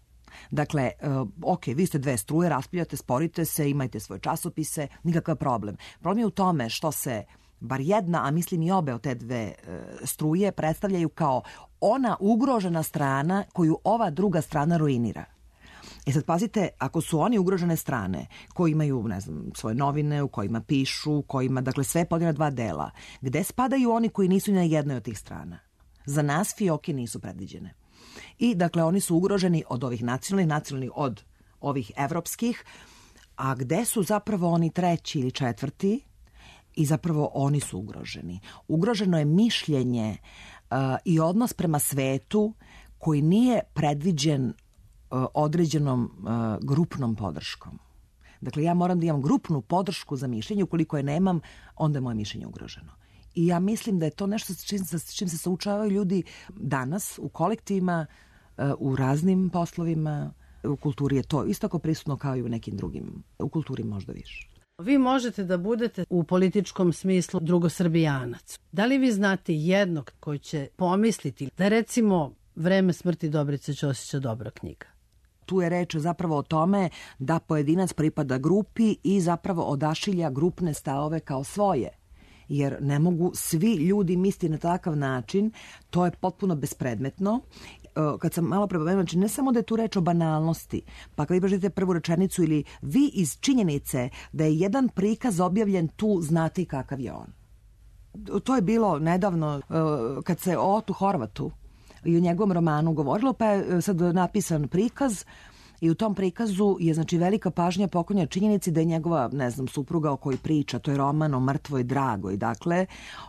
Dakle, uh, ok, vi ste dve struje, raspljate, sporite se, imajte svoje časopise, nikakav problem. Problem je u tome što se bar jedna, a mislim i obe od te dve uh, struje predstavljaju kao ona ugrožena strana koju ova druga strana ruinira. E sad pazite, ako su oni ugrožene strane koji imaju, ne znam, svoje novine, u kojima pišu, kojima, dakle, sve podijelo na dva dela, gde spadaju oni koji nisu na jednoj od tih strana? Za nas fioke nisu predviđene. I, dakle, oni su ugroženi od ovih nacionalnih, nacionalnih od ovih evropskih, a gde su zapravo oni treći ili četvrti? I zapravo oni su ugroženi. Ugroženo je mišljenje uh, i odnos prema svetu koji nije predviđen uh, određenom uh, grupnom podrškom. Dakle, ja moram da imam grupnu podršku za mišljenje, ukoliko je nemam, onda je moje mišljenje ugroženo. I ja mislim da je to nešto s čim, s čim se saučavaju ljudi danas u kolektivima, uh, u raznim poslovima. U kulturi je to isto tako prisutno kao i u nekim drugim. U kulturi možda više. Vi možete da budete u političkom smislu drugosrbijanac. Da li vi znate jednog koji će pomisliti da recimo Vreme smrti Dobrice Ćosića dobra knjiga? Tu je reč zapravo o tome da pojedinac pripada grupi i zapravo odašilja grupne stavove kao svoje. Jer ne mogu svi ljudi misliti na takav način, to je potpuno bespredmetno. Kad sam malo prepomenula, znači ne samo da je tu reč o banalnosti, pa kad vi pročitate prvu rečenicu ili vi iz činjenice da je jedan prikaz objavljen tu, znate i kakav je on. To je bilo nedavno kad se o Otu Horvatu i o njegovom romanu govorilo, pa je sad napisan prikaz i u tom prikazu je znači velika pažnja poklonjena činjenici da je njegova, ne znam, supruga o kojoj priča, to je roman o mrtvoj dragoj, dakle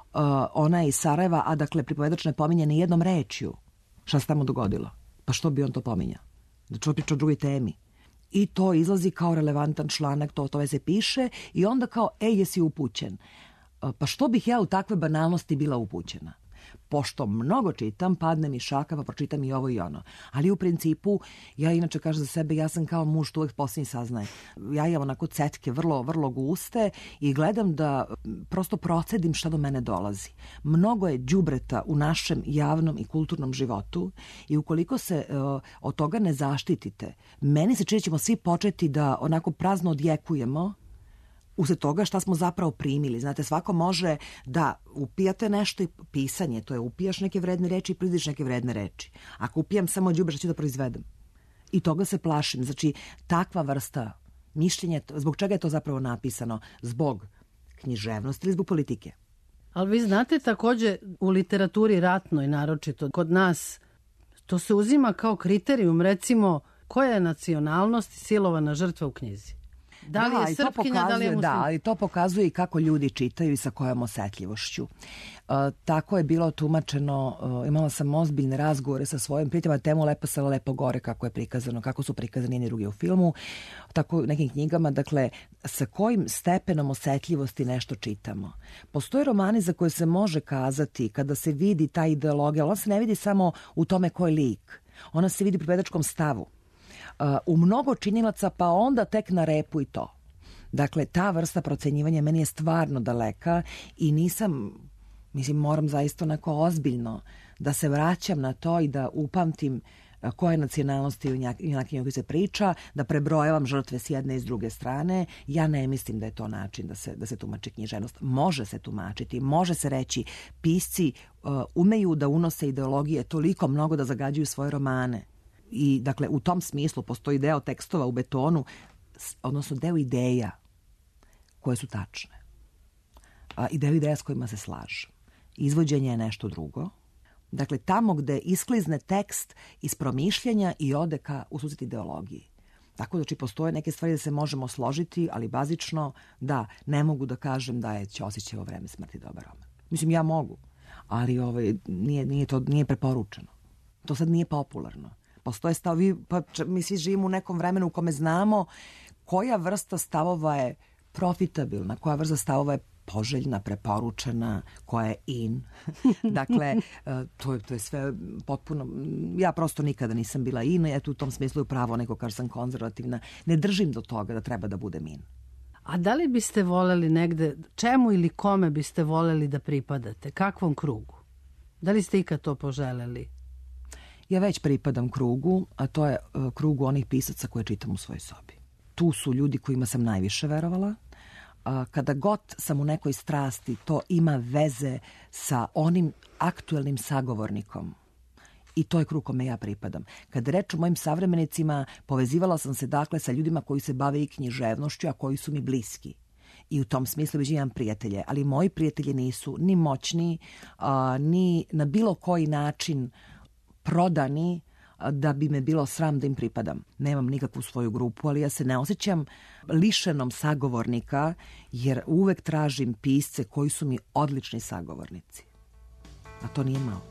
ona je iz Sarajeva, a dakle pripovedač ne pominje ni jednom rečju šta se tamo dogodilo. Pa što bi on to pominjao? Da čovjek priča o drugoj temi. I to izlazi kao relevantan članak, to o tome se piše i onda kao, ej, jesi upućen? Pa što bih ja u takve banalnosti bila upućena? Pošto mnogo čitam, padne mi šaka, pa pročitam i ovo i ono. Ali u principu, ja inače kažem za sebe, ja sam kao muž što uvek posljednji saznaje. Ja imam onako cetke vrlo, vrlo guste i gledam da prosto procedim šta do mene dolazi. Mnogo je đubreta u našem javnom i kulturnom životu i ukoliko se uh, od toga ne zaštitite, meni se čini ćemo svi početi da onako prazno odjekujemo usled toga šta smo zapravo primili. Znate, svako može da upijate nešto i pisanje, to je upijaš neke vredne reči i proizvediš neke vredne reči. Ako upijam samo đubre, šta ću da proizvedem? I toga se plašim. Znači, takva vrsta mišljenja, zbog čega je to zapravo napisano? Zbog književnosti ili zbog politike? Ali vi znate takođe u literaturi ratnoj, naročito kod nas, to se uzima kao kriterijum, recimo, koja je nacionalnost i silovana žrtva u knjizi? Da li je da, Srpkinja, pokazuje, da li je muslim? Da, ali to pokazuje i kako ljudi čitaju i sa kojom osetljivošću. Uh, tako je bilo tumačeno, uh, imala sam ozbiljne razgovore sa svojim prijateljima, temu Lepo selo, lepo gore, kako je prikazano, kako su prikazani jedni drugi u filmu, tako u nekim knjigama, dakle, sa kojim stepenom osetljivosti nešto čitamo. Postoje romani za koje se može kazati, kada se vidi ta ideologija, ona se ne vidi samo u tome ko je lik, ona se vidi u pripovedačkom stavu. Uh, u mnogo činilaca, pa onda tek na repu i to. Dakle, ta vrsta procenjivanja meni je stvarno daleka i nisam, mislim, moram zaista onako ozbiljno da se vraćam na to i da upamtim koje nacionalnosti u njakinju koji se priča, da prebrojavam žrtve s jedne i s druge strane. Ja ne mislim da je to način da se, da se tumači književnost. Može se tumačiti, može se reći, pisci uh, umeju da unose ideologije toliko mnogo da zagađuju svoje romane. I, dakle, u tom smislu postoji deo tekstova u betonu, odnosno deo ideja koje su tačne. A, I deo ideja s kojima se slažem. Izvođenje je nešto drugo. Dakle, tamo gde isklizne tekst iz promišljanja i ode ka ususret ideologiji. Tako da či postoje neke stvari da se možemo složiti, ali bazično da ne mogu da kažem da je Ćosićevo Vreme smrti dobar roman. Mislim, ja mogu, ali ovaj, nije, nije, to, nije preporučeno. To sad nije popularno. Postoje stavovi, pa mi svi živimo u nekom vremenu u kome znamo koja vrsta stavova je profitabilna, koja vrsta stavova je poželjna, preporučena, koja je in. Dakle, to je, to je sve potpuno... Ja prosto nikada nisam bila in, eto u tom smislu je pravo neko kaže sam konzervativna. Ne držim do toga da treba da budem in. A da li biste voleli negde, čemu ili kome biste voleli da pripadate? Kakvom krugu? Da li ste ikad to poželeli? Ja već pripadam krugu, a to je uh, krugu onih pisaca koje čitam u svojoj sobi. Tu su ljudi kojima sam najviše verovala. Uh, kada god sam u nekoj strasti, to ima veze sa onim aktuelnim sagovornikom. I to je krug kome ja pripadam. Kada reč o mojim savremenicima, povezivala sam se dakle sa ljudima koji se bave i književnošću, a koji su mi bliski. I u tom smislu već imam prijatelje, ali moji prijatelji nisu ni moćni, uh, ni na bilo koji način prodani da bi me bilo sram da im pripadam. Nemam nikakvu svoju grupu, ali ja se ne osjećam lišenom sagovornika, jer uvek tražim pisce koji su mi odlični sagovornici. A to nije malo.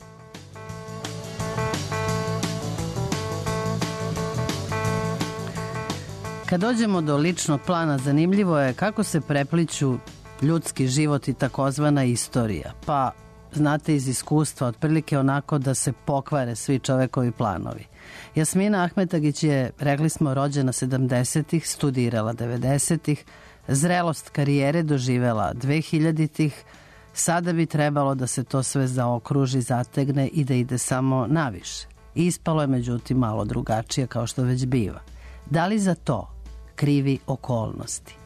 Kad dođemo do ličnog plana, zanimljivo je kako se prepliću ljudski život i takozvana istorija. Pa, znate iz iskustva, otprilike onako da se pokvare svi čovekovi planovi. Jasmina Ahmetagić je, rekli smo, rođena sedamdesetih, studirala devedesetih, zrelost karijere doživela dvehiljaditih, sada bi trebalo da se to sve zaokruži, zategne i da ide samo naviše. Ispalo je međutim malo drugačije, kao što već biva. Da li za to krivi okolnosti?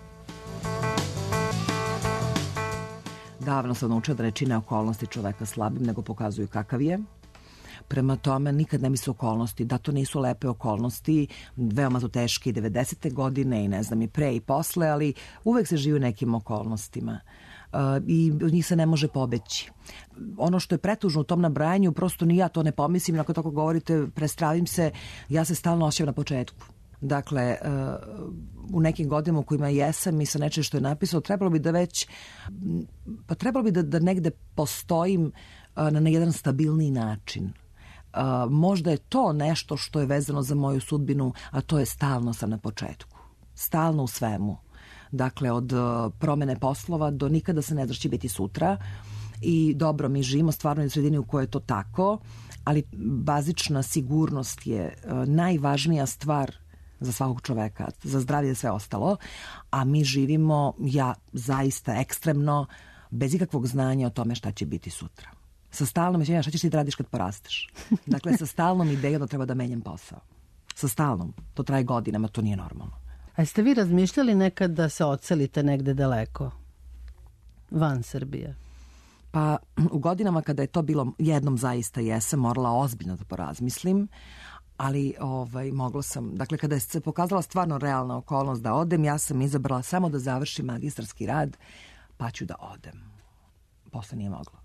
Davno sam naučila da ne čine okolnosti čoveka slabim, nego pokazuju kakav je. Prema tome, nikad ne misle okolnosti. Da, to nisu lepe okolnosti, veoma su teške i devedesete godine i ne znam i pre i posle, ali uvek se živi u nekim okolnostima. Uh, i od njih se ne može pobeći. Ono što je pretužno u tom nabrajanju, prosto ni ja to ne pomislim, ako tako govorite, prestravim se, ja se stalno osjećam na početku. Dakle, uh, u nekim godinama u kojima jesam i sa nečem što je napisao, trebalo bi da već, pa trebalo bi da, da negde postojim uh, na jedan stabilniji način. Uh, možda je to nešto što je vezano za moju sudbinu, a to je stalno sam na početku. Stalno u svemu. Dakle, od uh, promene poslova do nikada se ne zna šta će biti sutra. I dobro, mi živimo stvarno u sredini u kojoj je to tako, ali bazična sigurnost je uh, najvažnija stvar za svakog čoveka, za zdravlje i sve ostalo, a mi živimo, ja zaista ekstremno, bez ikakvog znanja o tome šta će biti sutra. Sa stalnom mišljenja šta ćeš ti da radiš kad porasteš. Dakle, sa stalnom idejom da treba da menjam posao. Sa stalnom. To traje godinama, to nije normalno. A jeste vi razmišljali nekad da se odselite negde daleko? Van Srbije? Pa u godinama kada je to bilo, jednom zaista jesam, morala ozbiljno da porazmislim, ali ovaj, mogla sam, dakle kada se pokazala stvarno realna okolnost da odem, ja sam izabrala samo da završim magistarski rad, pa ću da odem. Posle nije moglo.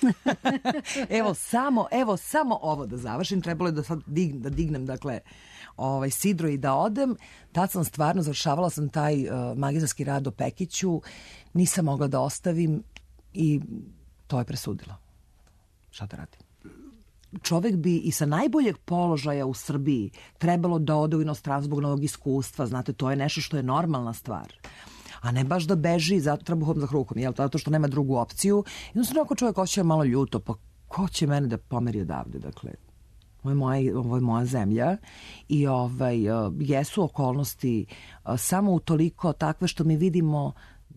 evo samo, evo samo ovo da završim, trebalo je da sad dig, da dignem, dakle, ovaj sidro i da odem. Tad sam stvarno završavala sam taj uh, magistarski rad o Pekiću, nisam mogla da ostavim i to je presudilo. Šta da radim? Čovek bi i sa najboljeg položaja u Srbiji trebalo da ode u inostranstvo zbog novog iskustva. Znate, to je nešto što je normalna stvar. A ne baš da beži zato trbuhom za hrukom, jel? Zato što nema drugu opciju. I onda ako čovjek osjeća malo ljuto, pa ko će mene da pomeri odavde? Dakle, ovo je moja, ovo je moja zemlja i ovaj, jesu okolnosti samo utoliko takve što mi vidimo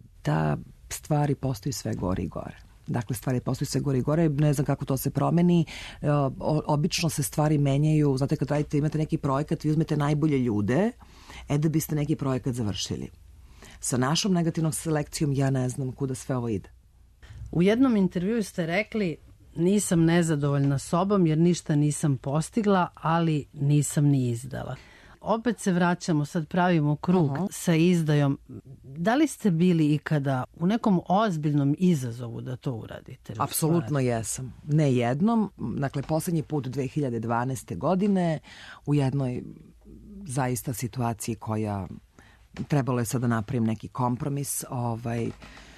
da stvari postaju sve gore i gore. Dakle, stvari postaju sve gore i gore, ne znam kako to se promeni. O, obično se stvari menjaju, znate kad radite, imate neki projekat, vi uzmete najbolje ljude, e da biste neki projekat završili. Sa našom negativnom selekcijom ja ne znam kuda sve ovo ide. U jednom intervjuu ste rekli: nisam nezadovoljna sobom jer ništa nisam postigla, ali nisam ni izdala. Opet se vraćamo, sad pravimo krug uh-huh. sa izdajom. Da li ste bili ikada u nekom ozbiljnom izazovu da to uradite? Apsolutno jesam. Ne jednom. Dakle, posljednji put dve hiljade dvanaeste. godine u jednoj zaista situaciji koja trebalo je sad da napravim neki kompromis. Ovaj,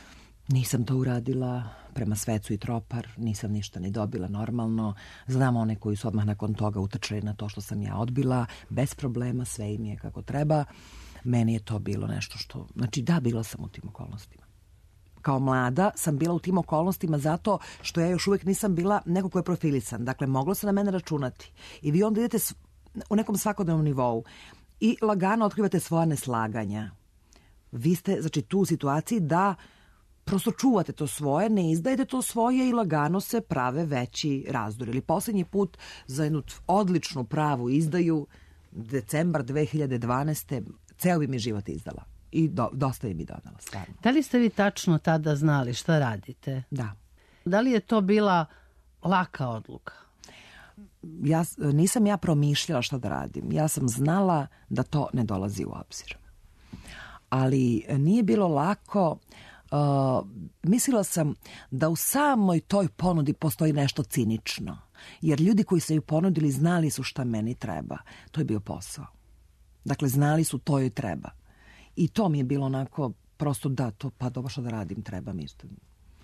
nisam to uradila prema Svecu i Tropar, nisam ništa ni dobila normalno. Znam one koji su odmah nakon toga utrčali na to što sam ja odbila, bez problema, sve im je kako treba. Meni je to bilo nešto što... Znači da, bila sam u tim okolnostima. Kao mlada sam bila u tim okolnostima zato što ja još uvijek nisam bila neko ko je profilisan. Dakle, moglo se na mene računati. I vi onda idete u nekom svakodnevnom nivou i lagano otkrivate svoja neslaganja. Vi ste, znači, tu u situaciji da prosto čuvate to svoje, ne izdajete to svoje i lagano se prave veći razdor. Ili posljednji put za jednu odličnu pravu izdaju, decembar dve hiljade dvanaeste. Ceo bi mi život izdala. I do, dosta je mi donala, stvarno. Da li ste vi tačno tada znali šta radite? Da. Da li je to bila laka odluka? Ja, nisam ja promišljala šta da radim. Ja sam znala da to ne dolazi u obzir. Ali nije bilo lako Uh, mislila sam da u samoj toj ponudi postoji nešto cinično. Jer ljudi koji su ju ponudili znali su šta meni treba. To je bio posao. Dakle, znali su to joj treba. I to mi je bilo onako prosto da, to pa dobro što da radim, treba mi isto.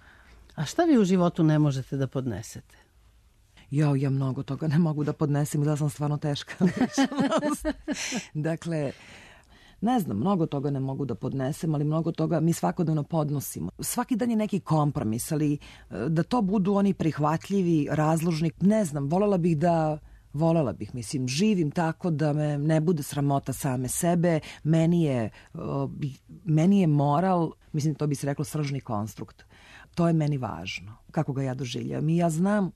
A šta vi u životu ne možete da podnesete? Jo, ja mnogo toga ne mogu da podnesem i da sam stvarno teška ličnost. Dakle, ne znam, mnogo toga ne mogu da podnesem, ali mnogo toga mi svakodnevno podnosimo. Svaki dan je neki kompromis, ali da to budu oni prihvatljivi, razložni, ne znam, volela bih da, volela bih, mislim, živim tako da me ne bude sramota same sebe, meni je, meni je moral, mislim, to bi se reklo sržni konstrukt. To je meni važno, kako ga ja doživljavam. I ja znam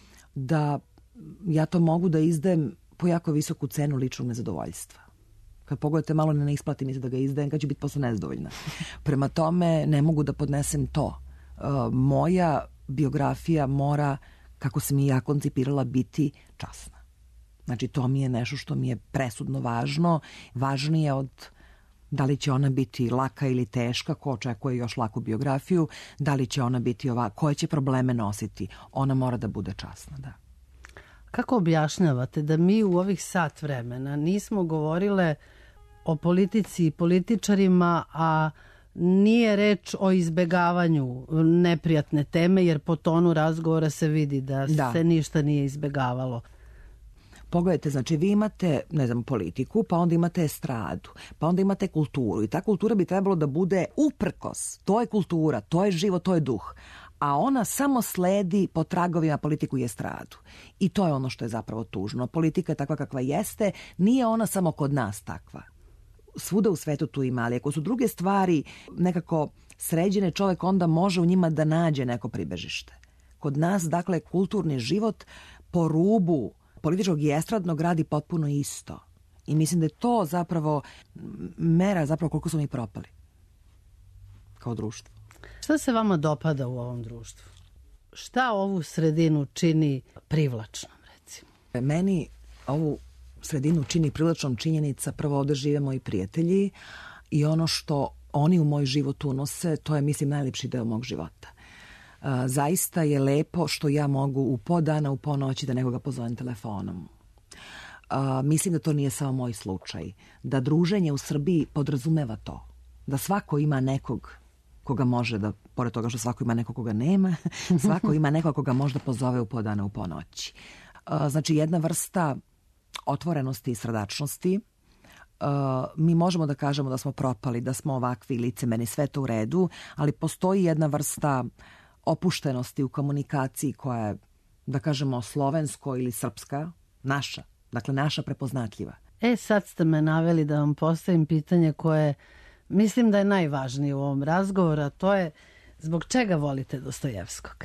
da ja to mogu da izdajem po jako visoku cenu ličnog nezadovoljstva. Kad pogledate malo ne isplati mi se da ga izdajem, kad ću biti posle nezadovoljna. Prema tome ne mogu da podnesem to. Uh, moja biografija mora, kako sam i ja koncipirala, biti časna. Znači to mi je nešto što mi je presudno važno. Važnije od da li će ona biti laka ili teška, ko očekuje još laku biografiju, da li će ona biti ovako, koje će probleme nositi. Ona mora da bude časna, da. Kako objašnjavate da mi u ovih sat vremena nismo govorile o politici i političarima, a nije reč o izbegavanju neprijatne teme, jer po tonu razgovora se vidi da, da. se ništa nije izbegavalo? Pogledajte, znači vi imate, ne znam, politiku, pa onda imate estradu, pa onda imate kulturu i ta kultura bi trebalo da bude uprkos. To je kultura, to je život, to je duh. A ona samo sledi po tragovima politiku i estradu. I to je ono što je zapravo tužno. Politika je takva kakva jeste, nije ona samo kod nas takva. Svuda u svetu tu ima, ali ako su druge stvari nekako sređene, čovjek onda može u njima da nađe neko pribežište. Kod nas, dakle, kulturni život po rubu političkog i estradnog radi potpuno isto. I mislim da je to zapravo mera zapravo koliko smo mi propali kao društvo. Šta se vama dopada u ovom društvu? Šta ovu sredinu čini privlačnom, recimo? Meni ovu sredinu čini privlačnom činjenica, prvo ovdje žive moji prijatelji i ono što oni u moj život unose, to je, mislim, najljepši deo mog života. Zaista je lepo što ja mogu u po dana, u po noći da nekoga pozovem telefonom. A, mislim da to nije samo moj slučaj. Da druženje u Srbiji podrazumeva to. Da svako ima nekog koga može da, pored toga što svako ima nekog koga nema, svako ima nekog koga može da pozove u po dana, u po noći. A, znači jedna vrsta otvorenosti i srdačnosti. A, mi možemo da kažemo da smo propali, da smo ovakvi licemeni, sve to u redu, ali postoji jedna vrsta opuštenosti u komunikaciji koja je, da kažemo, slovensko ili srpska, naša, dakle naša prepoznatljiva. E, sad ste me naveli da vam postavim pitanje koje mislim da je najvažnije u ovom razgovoru, a to je zbog čega volite Dostojevskog?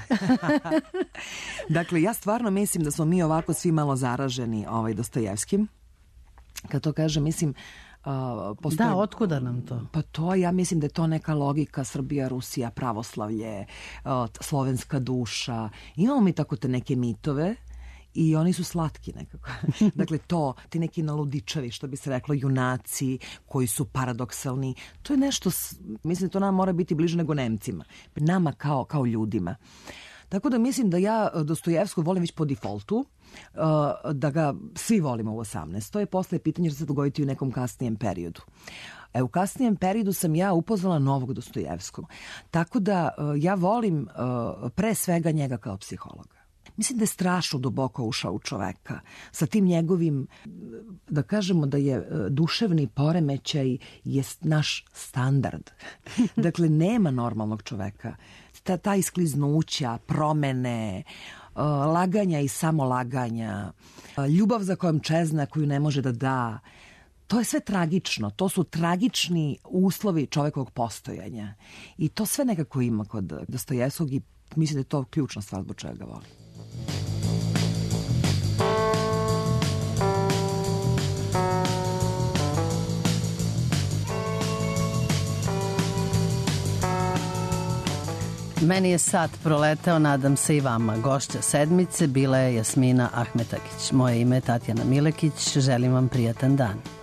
Dakle, ja stvarno mislim da smo mi ovako svi malo zaraženi ovaj Dostojevskim. Kad to kažem, mislim, Uh, postoji... Da, otkuda nam to? Pa to, ja mislim da je to neka logika Srbija, Rusija, pravoslavlje, uh, slovenska duša. Imamo mi tako te neke mitove i oni su slatki nekako. Dakle, to, ti neki naludičavi, što bi se reklo, junaci koji su paradoksalni. To je nešto, mislim da to nam mora biti bliže nego Nemcima. Nama kao, kao ljudima. Tako da mislim da ja Dostojevskog volim već po defaultu, da ga svi volimo u osamnaestom. To je posle pitanje što se dogoditi u nekom kasnijem periodu. E, u kasnijem periodu sam ja upoznala novog Dostojevskog. Tako da ja volim pre svega njega kao psihologa. Mislim da je strašno duboko ušao u čoveka. Sa tim njegovim, da kažemo da je duševni poremećaj je naš standard. Dakle, nema normalnog čoveka. Ta, ta iskliznuća, promene, uh, laganja i samolaganja, uh, ljubav za kojom čezna koju ne može da da. To je sve tragično. To su tragični uslovi čovekovog postojanja. I to sve nekako ima kod Dostojevskog i mislim da je to ključna stvar zbog čega ga volim. Meni je sat proleteo, nadam se i vama. Gošća sedmice bila je Jasmina Ahmetagić. Moje ime je Tatjana Milekić. Želim vam prijatan dan.